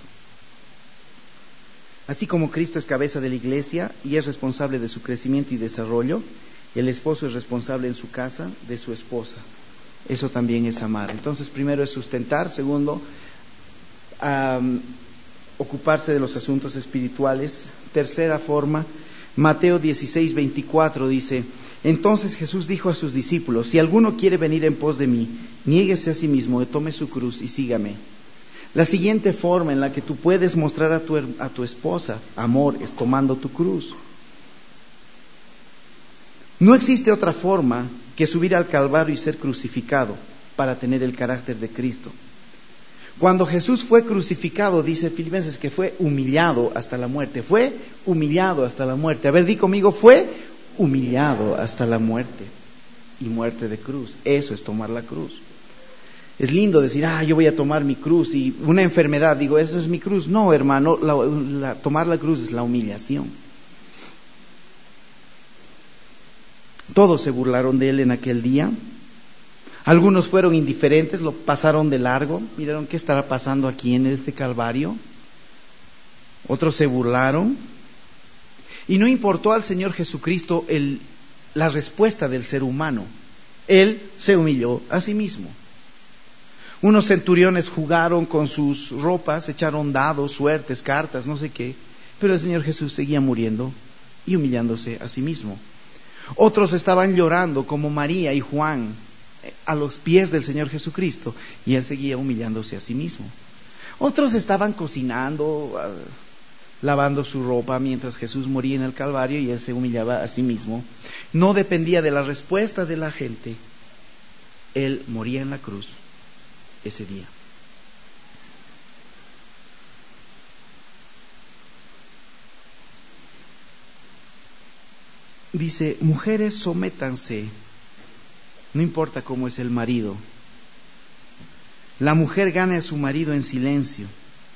Así como Cristo es cabeza de la iglesia y es responsable de su crecimiento y desarrollo, el esposo es responsable en su casa de su esposa. Eso también es amar. Entonces, primero es sustentar, segundo, um, ocuparse de los asuntos espirituales. Tercera forma, Mateo dieciséis, veinticuatro dice, entonces Jesús dijo a sus discípulos, si alguno quiere venir en pos de mí, niéguese a sí mismo, tome su cruz y sígame. La siguiente forma en la que tú puedes mostrar a tu, a tu esposa amor es tomando tu cruz. No existe otra forma que subir al Calvario y ser crucificado para tener el carácter de Cristo. Cuando Jesús fue crucificado, dice Filipenses que fue humillado hasta la muerte. Fue humillado hasta la muerte. A ver, di conmigo, fue humillado hasta la muerte. Y muerte de cruz. Eso es tomar la cruz. Es lindo decir, ah, yo voy a tomar mi cruz y una enfermedad, digo, eso es mi cruz. No, hermano, la, la, tomar la cruz es la humillación. Todos se burlaron de él en aquel día. Algunos fueron indiferentes, lo pasaron de largo, miraron qué estará pasando aquí en este Calvario. Otros se burlaron. Y no importó al Señor Jesucristo el, la respuesta del ser humano. Él se humilló a sí mismo. Unos centuriones jugaron con sus ropas, echaron dados, suertes, cartas, no sé qué, pero el Señor Jesús seguía muriendo y humillándose a sí mismo. Otros estaban llorando como María y Juan a los pies del Señor Jesucristo y Él seguía humillándose a sí mismo. Otros estaban cocinando, lavando su ropa mientras Jesús moría en el Calvario y Él se humillaba a sí mismo. No dependía de la respuesta de la gente. Él moría en la cruz ese día. Dice, mujeres, sométanse, no importa cómo es el marido. La mujer gana a su marido en silencio.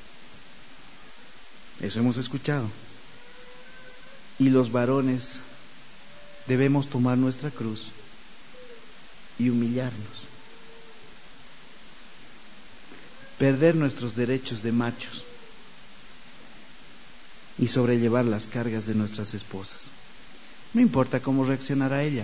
Eso hemos escuchado. Y los varones debemos tomar nuestra cruz y humillarnos. Perder nuestros derechos de machos y sobrellevar las cargas de nuestras esposas. No importa cómo reaccionará ella.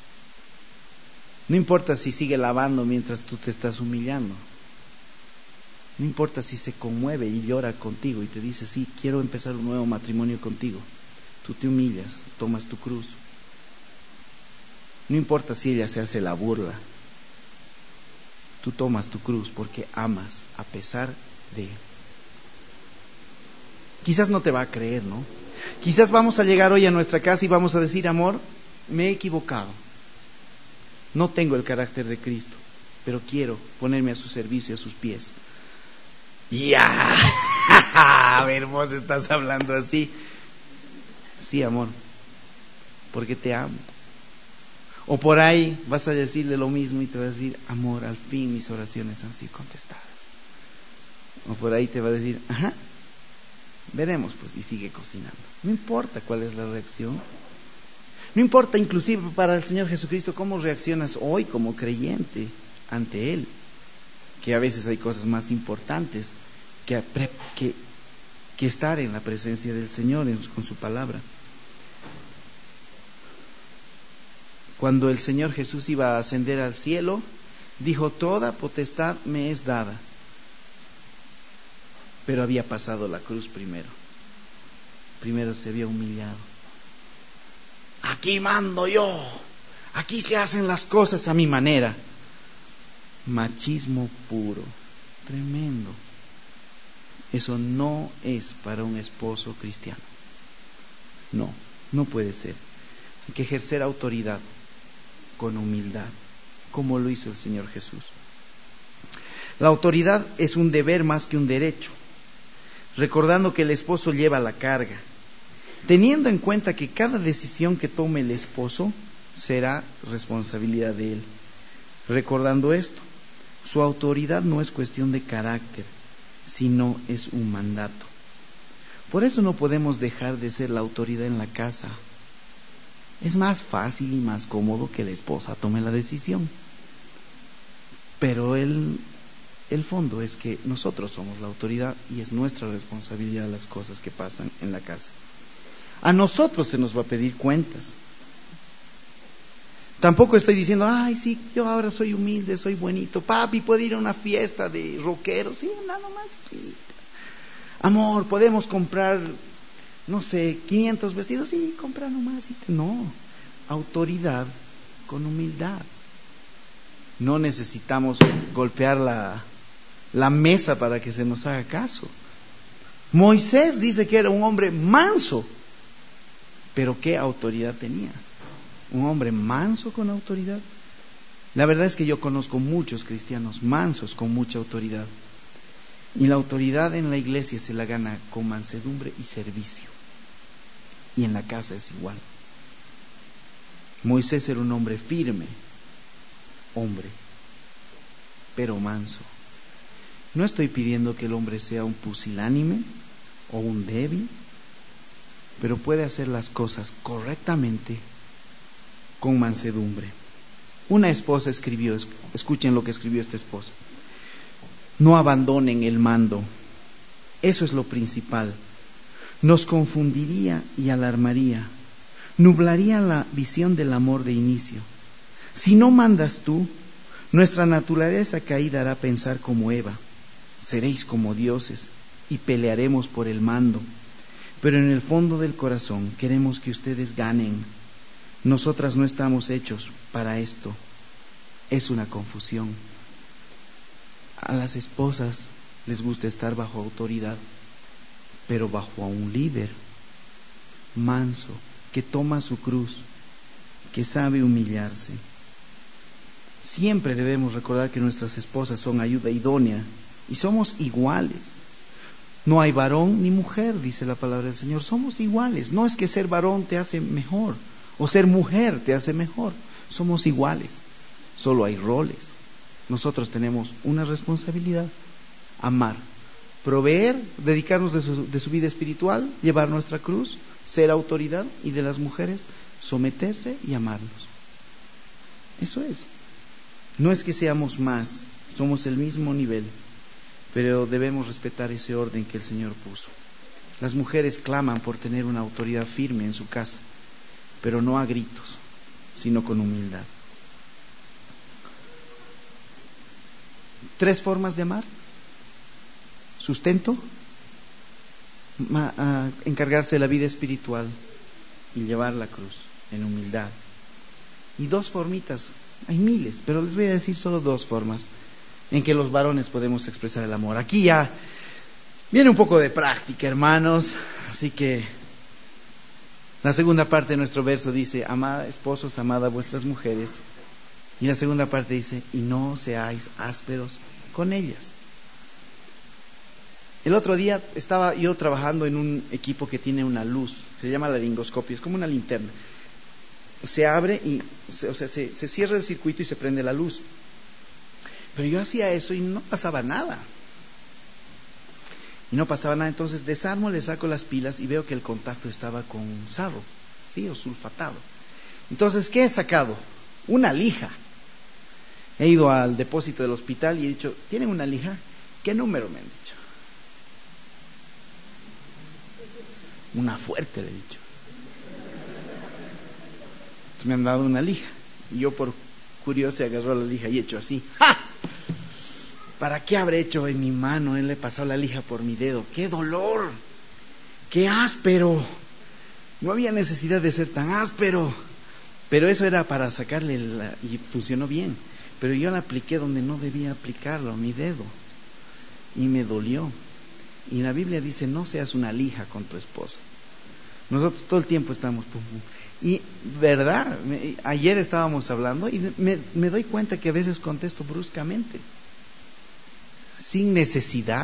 No importa si sigue lavando mientras tú te estás humillando. No importa si se conmueve y llora contigo y te dice, sí, quiero empezar un nuevo matrimonio contigo. Tú te humillas, tomas tu cruz. No importa si ella se hace la burla. Tú tomas tu cruz porque amas a pesar de. Quizás no te va a creer, ¿no? Quizás vamos a llegar hoy a nuestra casa y vamos a decir, amor, me he equivocado. No tengo el carácter de Cristo, pero quiero ponerme a su servicio, a sus pies. ¡Ya! A ver, vos estás hablando así. Sí, amor, porque te amo. O por ahí vas a decirle lo mismo y te va a decir, amor, al fin mis oraciones han sido contestadas. O por ahí te va a decir, ajá, veremos pues, y sigue cocinando. No importa cuál es la reacción. No importa inclusive para el Señor Jesucristo cómo reaccionas hoy como creyente ante Él. Que a veces hay cosas más importantes que, que, que estar en la presencia del Señor en, con su palabra. Cuando el Señor Jesús iba a ascender al cielo, dijo, toda potestad me es dada. Pero había pasado la cruz primero. Primero se había humillado. Aquí mando yo. Aquí se hacen las cosas a mi manera. Machismo puro. Tremendo. Eso no es para un esposo cristiano. No, no puede ser. Hay que ejercer autoridad con humildad, como lo hizo el Señor Jesús. La autoridad es un deber más que un derecho, recordando que el esposo lleva la carga, teniendo en cuenta que cada decisión que tome el esposo será responsabilidad de él. Recordando esto, su autoridad no es cuestión de carácter, sino es un mandato. Por eso no podemos dejar de ser la autoridad en la casa. Es más fácil y más cómodo que la esposa tome la decisión. Pero el, el fondo es que nosotros somos la autoridad y es nuestra responsabilidad las cosas que pasan en la casa. A nosotros se nos va a pedir cuentas. Tampoco estoy diciendo, ay, sí, yo ahora soy humilde, soy bonito. Papi, ¿puedo ir a una fiesta de rockeros? Sí, nada más. Sí. Amor, ¿podemos comprar, no sé, quinientos vestidos? Sí, compra nomás. No, autoridad con humildad. No necesitamos golpear la, la mesa para que se nos haga caso. Moisés dice que era un hombre manso, pero ¿qué autoridad tenía? Un hombre manso con autoridad. La verdad es que yo conozco muchos cristianos mansos con mucha autoridad. Y la autoridad en la iglesia se la gana con mansedumbre y servicio. Y en la casa es igual. Moisés era un hombre firme, hombre, pero manso. No estoy pidiendo que el hombre sea un pusilánime o un débil, pero puede hacer las cosas correctamente con mansedumbre. Una esposa escribió, escuchen lo que escribió esta esposa: no abandonen el mando, eso es lo principal. Nos confundiría y alarmaría, nublaría la visión del amor de inicio. Si no mandas tú, nuestra naturaleza caída hará pensar como Eva: seréis como dioses y pelearemos por el mando. Pero en el fondo del corazón queremos que ustedes ganen. Nosotras no estamos hechos para esto. Es una confusión. A las esposas les gusta estar bajo autoridad, pero bajo a un líder manso, que toma su cruz, que sabe humillarse. Siempre debemos recordar que nuestras esposas son ayuda idónea y somos iguales. No hay varón ni mujer, dice la palabra del Señor. Somos iguales. No es que ser varón te hace mejor o ser mujer te hace mejor. Somos iguales. Solo hay roles. Nosotros tenemos una responsabilidad: amar, proveer, dedicarnos de su, de su vida espiritual, llevar nuestra cruz, ser autoridad, y de las mujeres someterse y amarnos. Eso es. No es que seamos más, somos el mismo nivel, pero debemos respetar ese orden que el Señor puso. Las mujeres claman por tener una autoridad firme en su casa, pero no a gritos, sino con humildad. Tres formas de amar: sustento, ma, a, encargarse de la vida espiritual y llevar la cruz en humildad. Y dos formitas, hay miles, pero les voy a decir solo dos formas en que los varones podemos expresar el amor. Aquí ya viene un poco de práctica, hermanos, así que la segunda parte de nuestro verso dice: amad, esposos, amad a vuestras mujeres. Y la segunda parte dice: y no seáis ásperos con ellas. El otro día estaba yo trabajando en un equipo que tiene una luz, se llama laringoscopio, es como una linterna. Se abre y se, o sea, se, se cierra el circuito y se prende la luz. Pero yo hacía eso y no pasaba nada. Y no pasaba nada, entonces desarmo, le saco las pilas y veo que el contacto estaba con sarro, ¿sí? O sulfatado. Entonces, ¿qué he sacado? Una lija. He ido al depósito del hospital y he dicho: ¿tienen una lija? ¿Qué número me han dicho? Una fuerte, le he dicho. Entonces me han dado una lija. Y yo, por curioso, agarró la lija y he hecho así. ¡Ja! ¿Para qué habré hecho en mi mano? Él le pasó la lija por mi dedo. ¡Qué dolor! ¡Qué áspero! No había necesidad de ser tan áspero. Pero eso era para sacarle la, y funcionó bien. Pero yo la apliqué donde no debía aplicarlo, mi dedo. Y me dolió. Y la Biblia dice: no seas una lija con tu esposa. Nosotros todo el tiempo estamos pum, pum. Y verdad, me, ayer estábamos hablando y me, me doy cuenta que a veces contesto bruscamente. sin necesidad.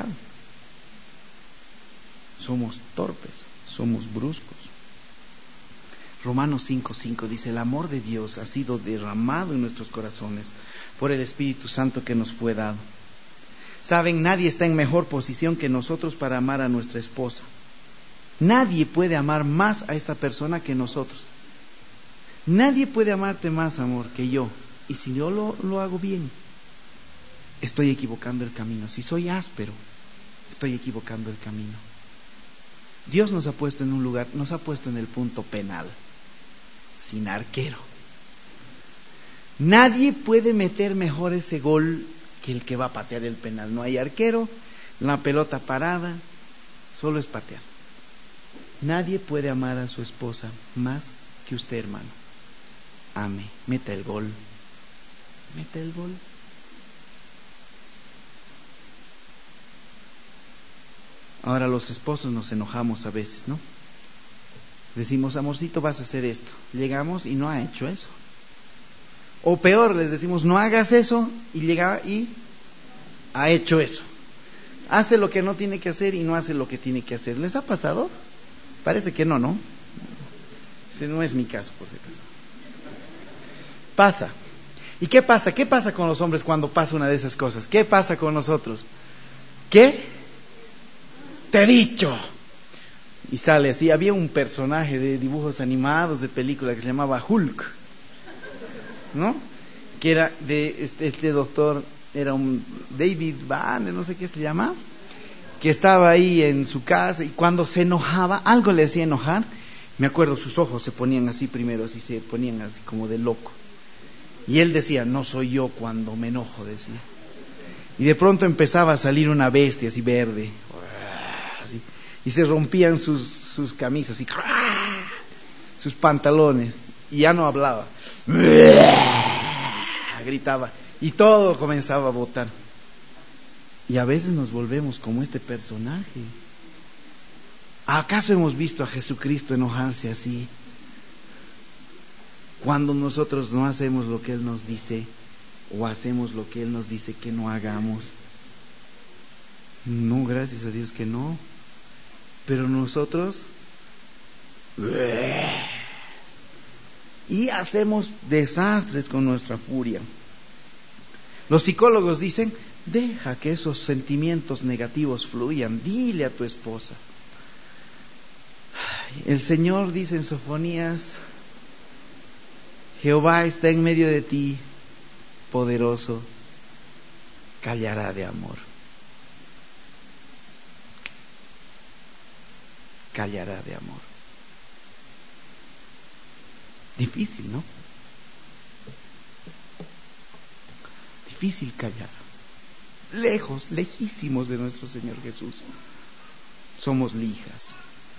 Somos torpes, somos bruscos. Romanos cinco cinco dice: el amor de Dios ha sido derramado en nuestros corazones por el Espíritu Santo que nos fue dado. Saben, nadie está en mejor posición que nosotros para amar a nuestra esposa. Nadie puede amar más a esta persona que nosotros. Nadie puede amarte más, amor, que yo. Y si yo lo, lo hago bien, estoy equivocando el camino. Si soy áspero, estoy equivocando el camino. Dios nos ha puesto en un lugar, nos ha puesto en el punto penal, sin arquero. Nadie puede meter mejor ese gol que el que va a patear el penal. No hay arquero, la pelota parada, solo es patear. Nadie puede amar a su esposa más que usted, hermano. Ame, meta el gol, meta el gol. Ahora los esposos nos enojamos a veces, ¿no? Decimos: amorcito, vas a hacer esto. Llegamos y no ha hecho eso. O peor, les decimos: no hagas eso, y llega y ha hecho eso. Hace lo que no tiene que hacer y no hace lo que tiene que hacer. ¿Les ha pasado? Parece que no, ¿no? Ese no es mi caso, por si acaso. Pasa. ¿Y qué pasa? ¿Qué pasa con los hombres cuando pasa una de esas cosas? ¿Qué pasa con nosotros? ¿Qué? Te he dicho. Y sale así. Había un personaje de dibujos animados, de película, que se llamaba Hulk, ¿no? Que era de este, este doctor, era un David Banner, no sé qué se llama, que estaba ahí en su casa, y cuando se enojaba, algo le hacía enojar. Me acuerdo, sus ojos se ponían así primero, así se ponían así como de loco. Y él decía: no soy yo cuando me enojo, decía. Y de pronto empezaba a salir una bestia así verde, así, y se rompían sus, sus camisas, y sus pantalones, y ya no hablaba, gritaba, y todo comenzaba a botar. Y a veces nos volvemos como este personaje. ¿Acaso hemos visto a Jesucristo enojarse así? Cuando nosotros no hacemos lo que Él nos dice, o hacemos lo que Él nos dice que no hagamos. No, gracias a Dios que no. Pero nosotros y hacemos desastres con nuestra furia. Los psicólogos dicen: deja que esos sentimientos negativos fluyan, dile a tu esposa. El Señor dice en Sofonías: Jehová está en medio de ti, poderoso, callará de amor. Callará de amor. Difícil, ¿no? Difícil callar. Lejos, lejísimos de nuestro Señor Jesús. Somos lijas.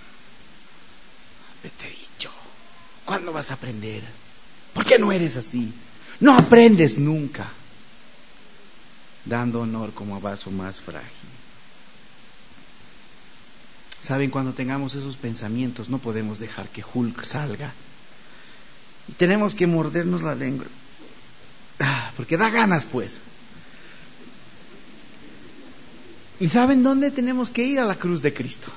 Te he dicho, ¿cuándo vas a aprender? ¿Por qué no eres así? No aprendes nunca. Dando honor como a vaso más frágil. Saben, cuando tengamos esos pensamientos, no podemos dejar que Hulk salga. Y tenemos que mordernos la lengua. Ah, porque da ganas, pues. ¿Y saben dónde tenemos que ir? A la cruz de Cristo.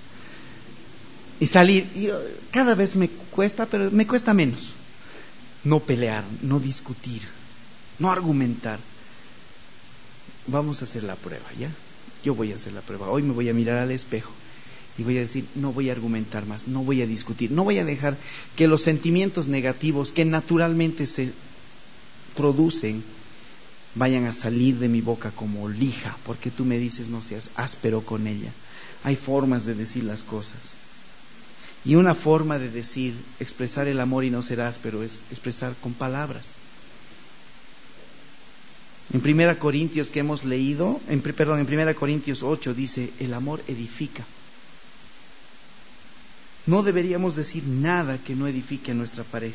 Y salir. Y cada vez me cuesta, pero me cuesta menos. No pelear, no discutir, no argumentar. Vamos a hacer la prueba, ¿ya? Yo voy a hacer la prueba. Hoy me voy a mirar al espejo y voy a decir: no voy a argumentar más, no voy a discutir, no voy a dejar que los sentimientos negativos que naturalmente se producen vayan a salir de mi boca como lija, porque tú me dices: no seas áspero con ella. Hay formas de decir las cosas. Y una forma de decir, expresar el amor y no ser áspero, es expresar con palabras. En Primera Corintios que hemos leído, en, perdón, en Primera Corintios ocho dice: el amor edifica. No deberíamos decir nada que no edifique a nuestra pareja.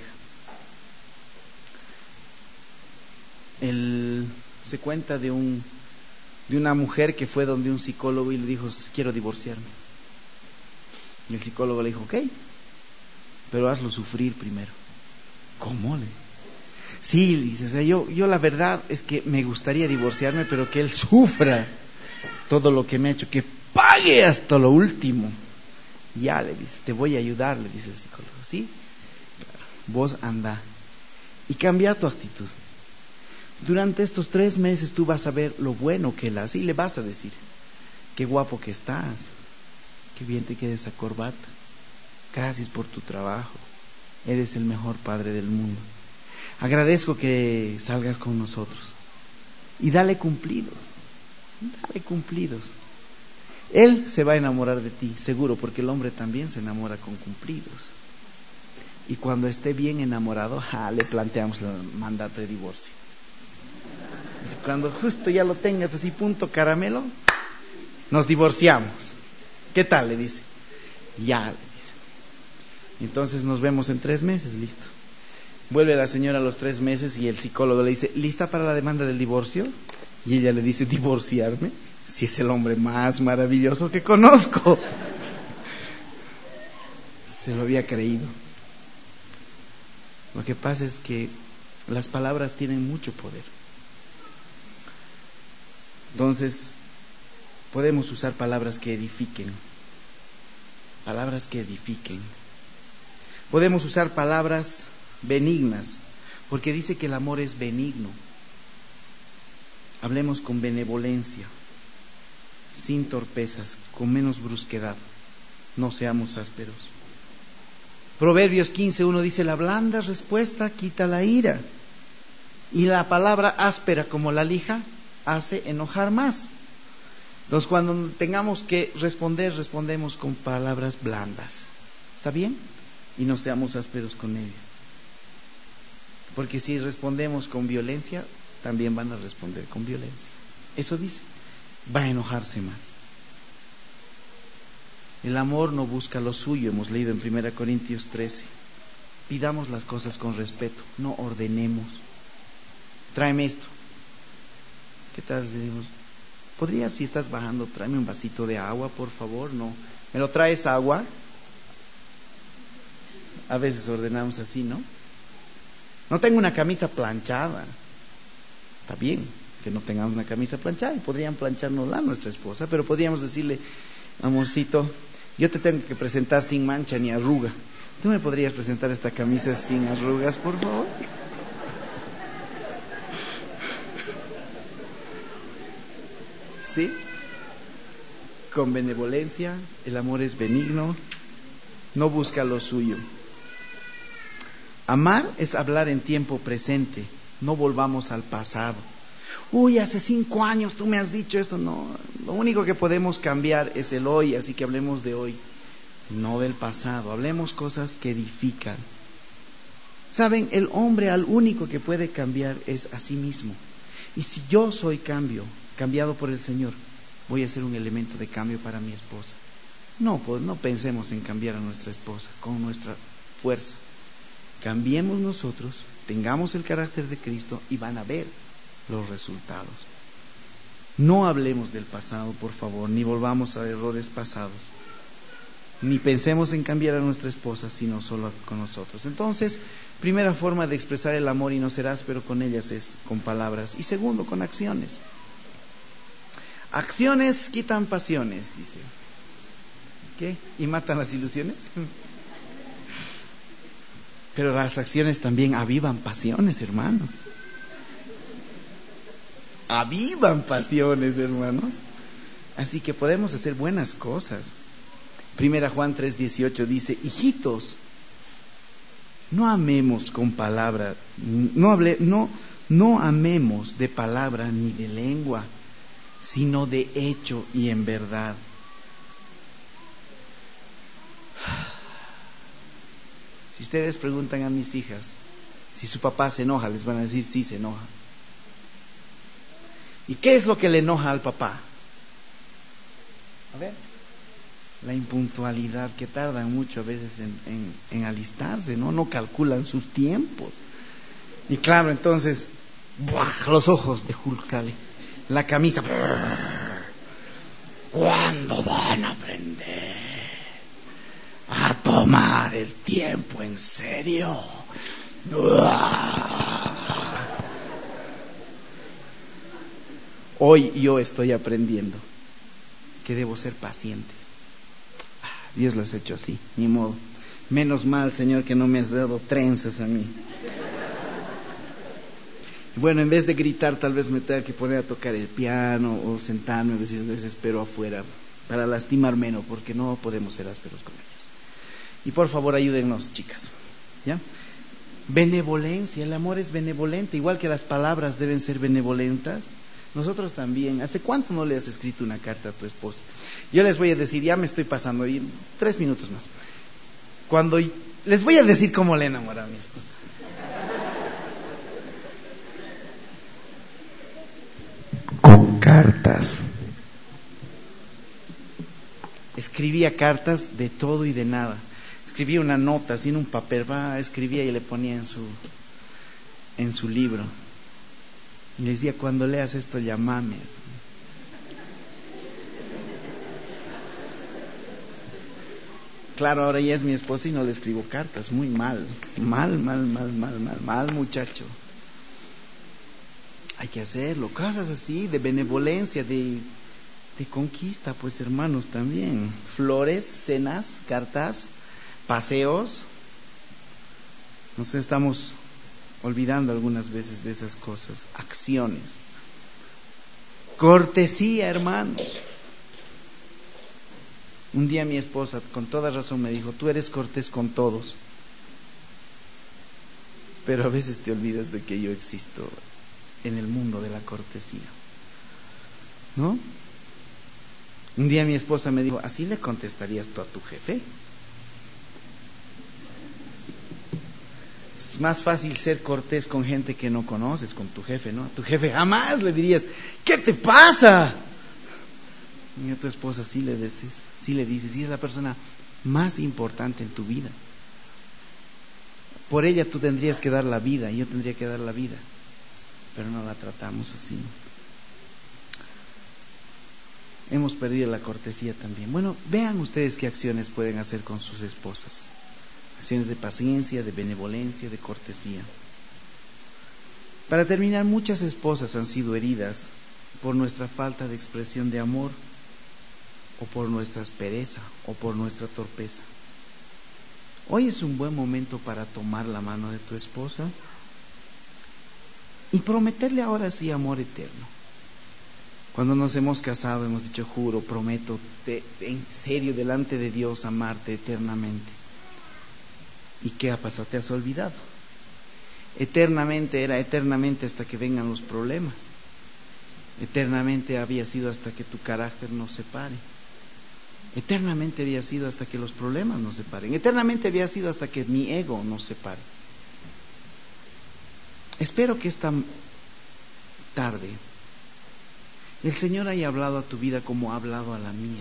El, se cuenta de un de una mujer que fue donde un psicólogo y le dijo: quiero divorciarme. Y el psicólogo le dijo: ok, pero hazlo sufrir primero. ¿Cómo? Le? Sí, dice, o sea, yo, yo la verdad es que me gustaría divorciarme, pero que él sufra. todo lo que me ha hecho, que pague hasta lo último. Ya, le dice, te voy a ayudar, le dice el psicólogo, ¿sí? Vos anda y cambia tu actitud. Durante estos tres meses tú vas a ver lo bueno que él hace y le vas a decir, qué guapo que estás, qué bien te queda esa corbata, gracias por tu trabajo, eres el mejor padre del mundo, agradezco que salgas con nosotros. Y dale cumplidos, dale cumplidos. Él se va a enamorar de ti, seguro, porque el hombre también se enamora con cumplidos. Y cuando esté bien enamorado, ja, le planteamos el mandato de divorcio. Cuando justo ya lo tengas así, punto caramelo, nos divorciamos. ¿Qué tal? Le dice. Ya, le dice. Entonces nos vemos en tres meses, listo. Vuelve la señora a los tres meses y el psicólogo le dice, ¿lista para la demanda del divorcio? Y ella le dice, ¿divorciarme? Si es el hombre más maravilloso que conozco. Se lo había creído. Lo que pasa es que las palabras tienen mucho poder. Entonces, podemos usar palabras que edifiquen. Palabras que edifiquen. Podemos usar palabras benignas, porque dice que el amor es benigno. Hablemos con benevolencia, sin torpezas, con menos brusquedad. No seamos ásperos. Proverbios quince uno dice, la blanda respuesta quita la ira, y la palabra áspera como la lija hace enojar más. Entonces, cuando tengamos que responder, respondemos con palabras blandas. ¿Está bien? Y no seamos ásperos con ella. Porque si respondemos con violencia, también van a responder con violencia. Eso dice, va a enojarse más. El amor no busca lo suyo, hemos leído en primera Corintios trece. Pidamos las cosas con respeto, no ordenemos. Tráeme esto. ¿Qué tal? Le digo, ¿podrías, si estás bajando, tráeme un vasito de agua, por favor? No. ¿Me lo traes agua? A veces ordenamos así, ¿no? No tengo una camisa planchada. Está bien que no tengamos una camisa planchada y podrían planchárnosla a nuestra esposa, pero podríamos decirle, amorcito, yo te tengo que presentar sin mancha ni arruga. ¿Tú me podrías presentar esta camisa sin arrugas, por favor? ¿Sí? Con benevolencia, el amor es benigno, no busca lo suyo. Amar es hablar en tiempo presente, no volvamos al pasado. Uy, hace cinco años tú me has dicho esto. No, lo único que podemos cambiar es el hoy, así que hablemos de hoy, no del pasado. Hablemos cosas que edifican. Saben, el hombre al único que puede cambiar es a sí mismo. Y si yo soy cambio, cambiado por el Señor, voy a ser un elemento de cambio para mi esposa. No, pues no pensemos en cambiar a nuestra esposa con nuestra fuerza. Cambiemos nosotros, tengamos el carácter de Cristo y van a ver los resultados. No hablemos del pasado, por favor, ni volvamos a errores pasados, ni pensemos en cambiar a nuestra esposa, sino solo con nosotros. Entonces, primera forma de expresar el amor y no ser áspero con ellas es con palabras, y segundo, con acciones. Acciones quitan pasiones, dice. ¿Qué? ¿Y matan las ilusiones? Pero las acciones también avivan pasiones, hermanos. Avivan pasiones, hermanos. Así que podemos hacer buenas cosas. Primera Juan tres dieciocho dice, hijitos, no amemos con palabra, no hable, no, no amemos de palabra ni de lengua, sino de hecho y en verdad. Si ustedes preguntan a mis hijas si su papá se enoja, les van a decir sí, se enoja. ¿Y qué es lo que le enoja al papá? A ver, la impuntualidad, que tardan mucho a veces en, en, en alistarse, ¿no? No calculan sus tiempos. Y claro, entonces, ¡buah!, los ojos de Hulk sale, la camisa. ¿Cuándo van a aprender a tomar el tiempo en serio? Hoy yo estoy aprendiendo. que debo ser paciente. Dios lo has hecho así, ni modo. Menos mal, Señor, que no me has dado trenzas a mí. Bueno, en vez de gritar, tal vez me tenga que poner a tocar el piano o sentarme, decir desespero afuera, para lastimar menos, porque no podemos ser ásperos con ellos. Y por favor, ayúdennos, chicas, ¿ya? Benevolencia, el amor es benevolente, igual que las palabras deben ser benevolentas. Nosotros también. ¿Hace cuánto no le has escrito una carta a tu esposa? Yo les voy a decir, ya me estoy pasando, y tres minutos más. Cuando les voy a decir cómo le enamoré a mi esposa. Con cartas. Escribía cartas de todo y de nada. Escribía una nota así en un papel, va, escribía y le ponía en su en su libro. Y les decía, cuando leas esto, llámame. Claro, ahora ella es mi esposa y no le escribo cartas, muy mal, mal, mal, mal, mal, mal, mal, muchacho. Hay que hacerlo, cosas así, de benevolencia, de, de conquista, pues hermanos, también. Flores, cenas, cartas, paseos. Nos estamos olvidando algunas veces de esas cosas, acciones. Cortesía, hermanos. Un día mi esposa, con toda razón, me dijo, tú eres cortés con todos, pero a veces te olvidas de que yo existo en el mundo de la cortesía, ¿no? Un día mi esposa me dijo, ¿así le contestarías tú a tu jefe? Es más fácil ser cortés con gente que no conoces, con tu jefe, ¿no? A tu jefe jamás le dirías, ¿qué te pasa? Y a tu esposa sí le dices, sí le dices, sí es la persona más importante en tu vida. Por ella tú tendrías que dar la vida y yo tendría que dar la vida, pero no la tratamos así. Hemos perdido la cortesía también. Bueno, vean ustedes qué acciones pueden hacer con sus esposas. Acciones de paciencia, de benevolencia, de cortesía. Para terminar, muchas esposas han sido heridas por nuestra falta de expresión de amor, o por nuestra aspereza, o por nuestra torpeza. Hoy es un buen momento para tomar la mano de tu esposa y prometerle ahora sí amor eterno. Cuando nos hemos casado hemos dicho, juro, prometo te, en serio delante de Dios amarte eternamente. ¿Y qué ha pasado? ¿Te has olvidado? Eternamente era eternamente hasta que vengan los problemas. Eternamente había sido hasta que tu carácter nos separe. Eternamente había sido hasta que los problemas nos separen. Eternamente había sido hasta que mi ego nos separe. Espero que esta tarde el Señor haya hablado a tu vida como ha hablado a la mía.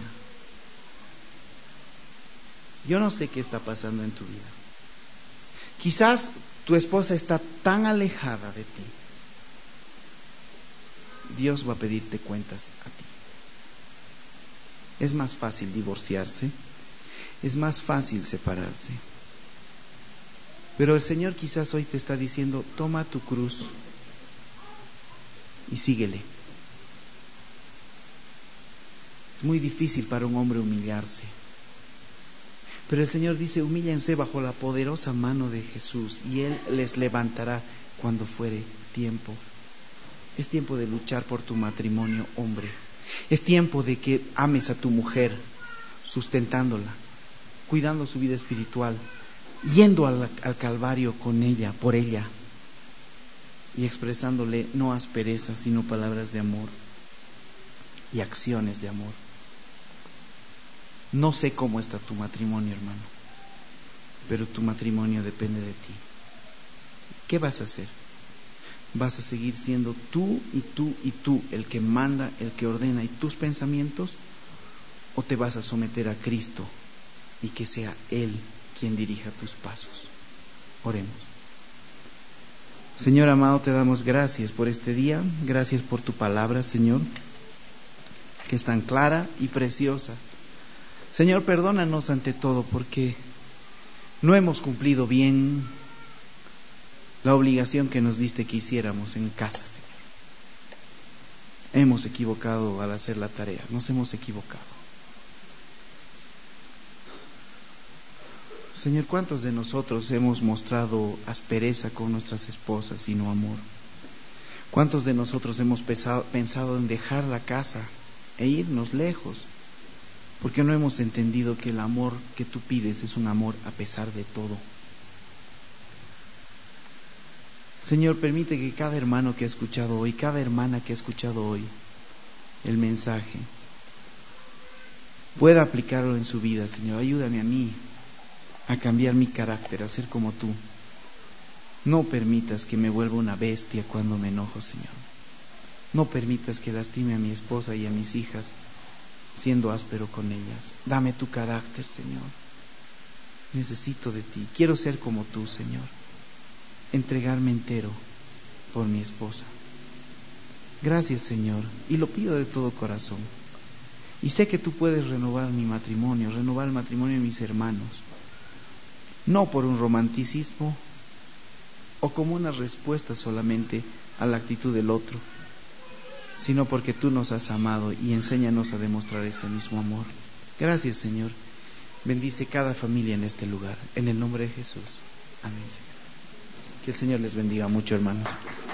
Yo no sé qué está pasando en tu vida. Quizás tu esposa está tan alejada de ti. Dios va a pedirte cuentas a ti. Es más fácil divorciarse, es más fácil separarse. Pero el Señor quizás hoy te está diciendo, toma tu cruz y síguele. Es muy difícil para un hombre humillarse. Pero el Señor dice, humíllense bajo la poderosa mano de Jesús y Él les levantará cuando fuere tiempo. Es tiempo de luchar por tu matrimonio, hombre. Es tiempo de que ames a tu mujer, sustentándola, cuidando su vida espiritual, yendo al, al Calvario con ella, por ella, y expresándole no asperezas, sino palabras de amor y acciones de amor. No sé cómo está tu matrimonio, hermano, pero tu matrimonio depende de ti. ¿Qué vas a hacer? ¿Vas a seguir siendo tú y tú y tú el que manda, el que ordena y tus pensamientos? ¿O te vas a someter a Cristo y que sea Él quien dirija tus pasos? Oremos. Señor amado, te damos gracias por este día. Gracias por tu palabra, Señor, que es tan clara y preciosa. Señor, perdónanos ante todo porque no hemos cumplido bien la obligación que nos diste que hiciéramos en casa, Señor. hemos equivocado al hacer la tarea, nos hemos equivocado. Señor, ¿cuántos de nosotros hemos mostrado aspereza con nuestras esposas y no amor? ¿Cuántos de nosotros hemos pensado, pensado en dejar la casa e irnos lejos? Porque no hemos entendido que el amor que tú pides es un amor a pesar de todo. Señor, permite que cada hermano que ha escuchado hoy, cada hermana que ha escuchado hoy el mensaje, pueda aplicarlo en su vida, Señor. Ayúdame a mí a cambiar mi carácter, a ser como tú. No permitas que me vuelva una bestia cuando me enojo, Señor. No permitas que lastime a mi esposa y a mis hijas siendo áspero con ellas. Dame tu carácter, Señor. Necesito de ti. Quiero ser como tú, Señor. Entregarme entero por mi esposa. Gracias, Señor, y lo pido de todo corazón. Y sé que tú puedes renovar mi matrimonio, renovar el matrimonio de mis hermanos. No por un romanticismo o como una respuesta solamente a la actitud del otro, sino porque tú nos has amado y enséñanos a demostrar ese mismo amor. Gracias, Señor. Bendice cada familia en este lugar. En el nombre de Jesús. Amén, Señor. Que el Señor les bendiga mucho, hermanos.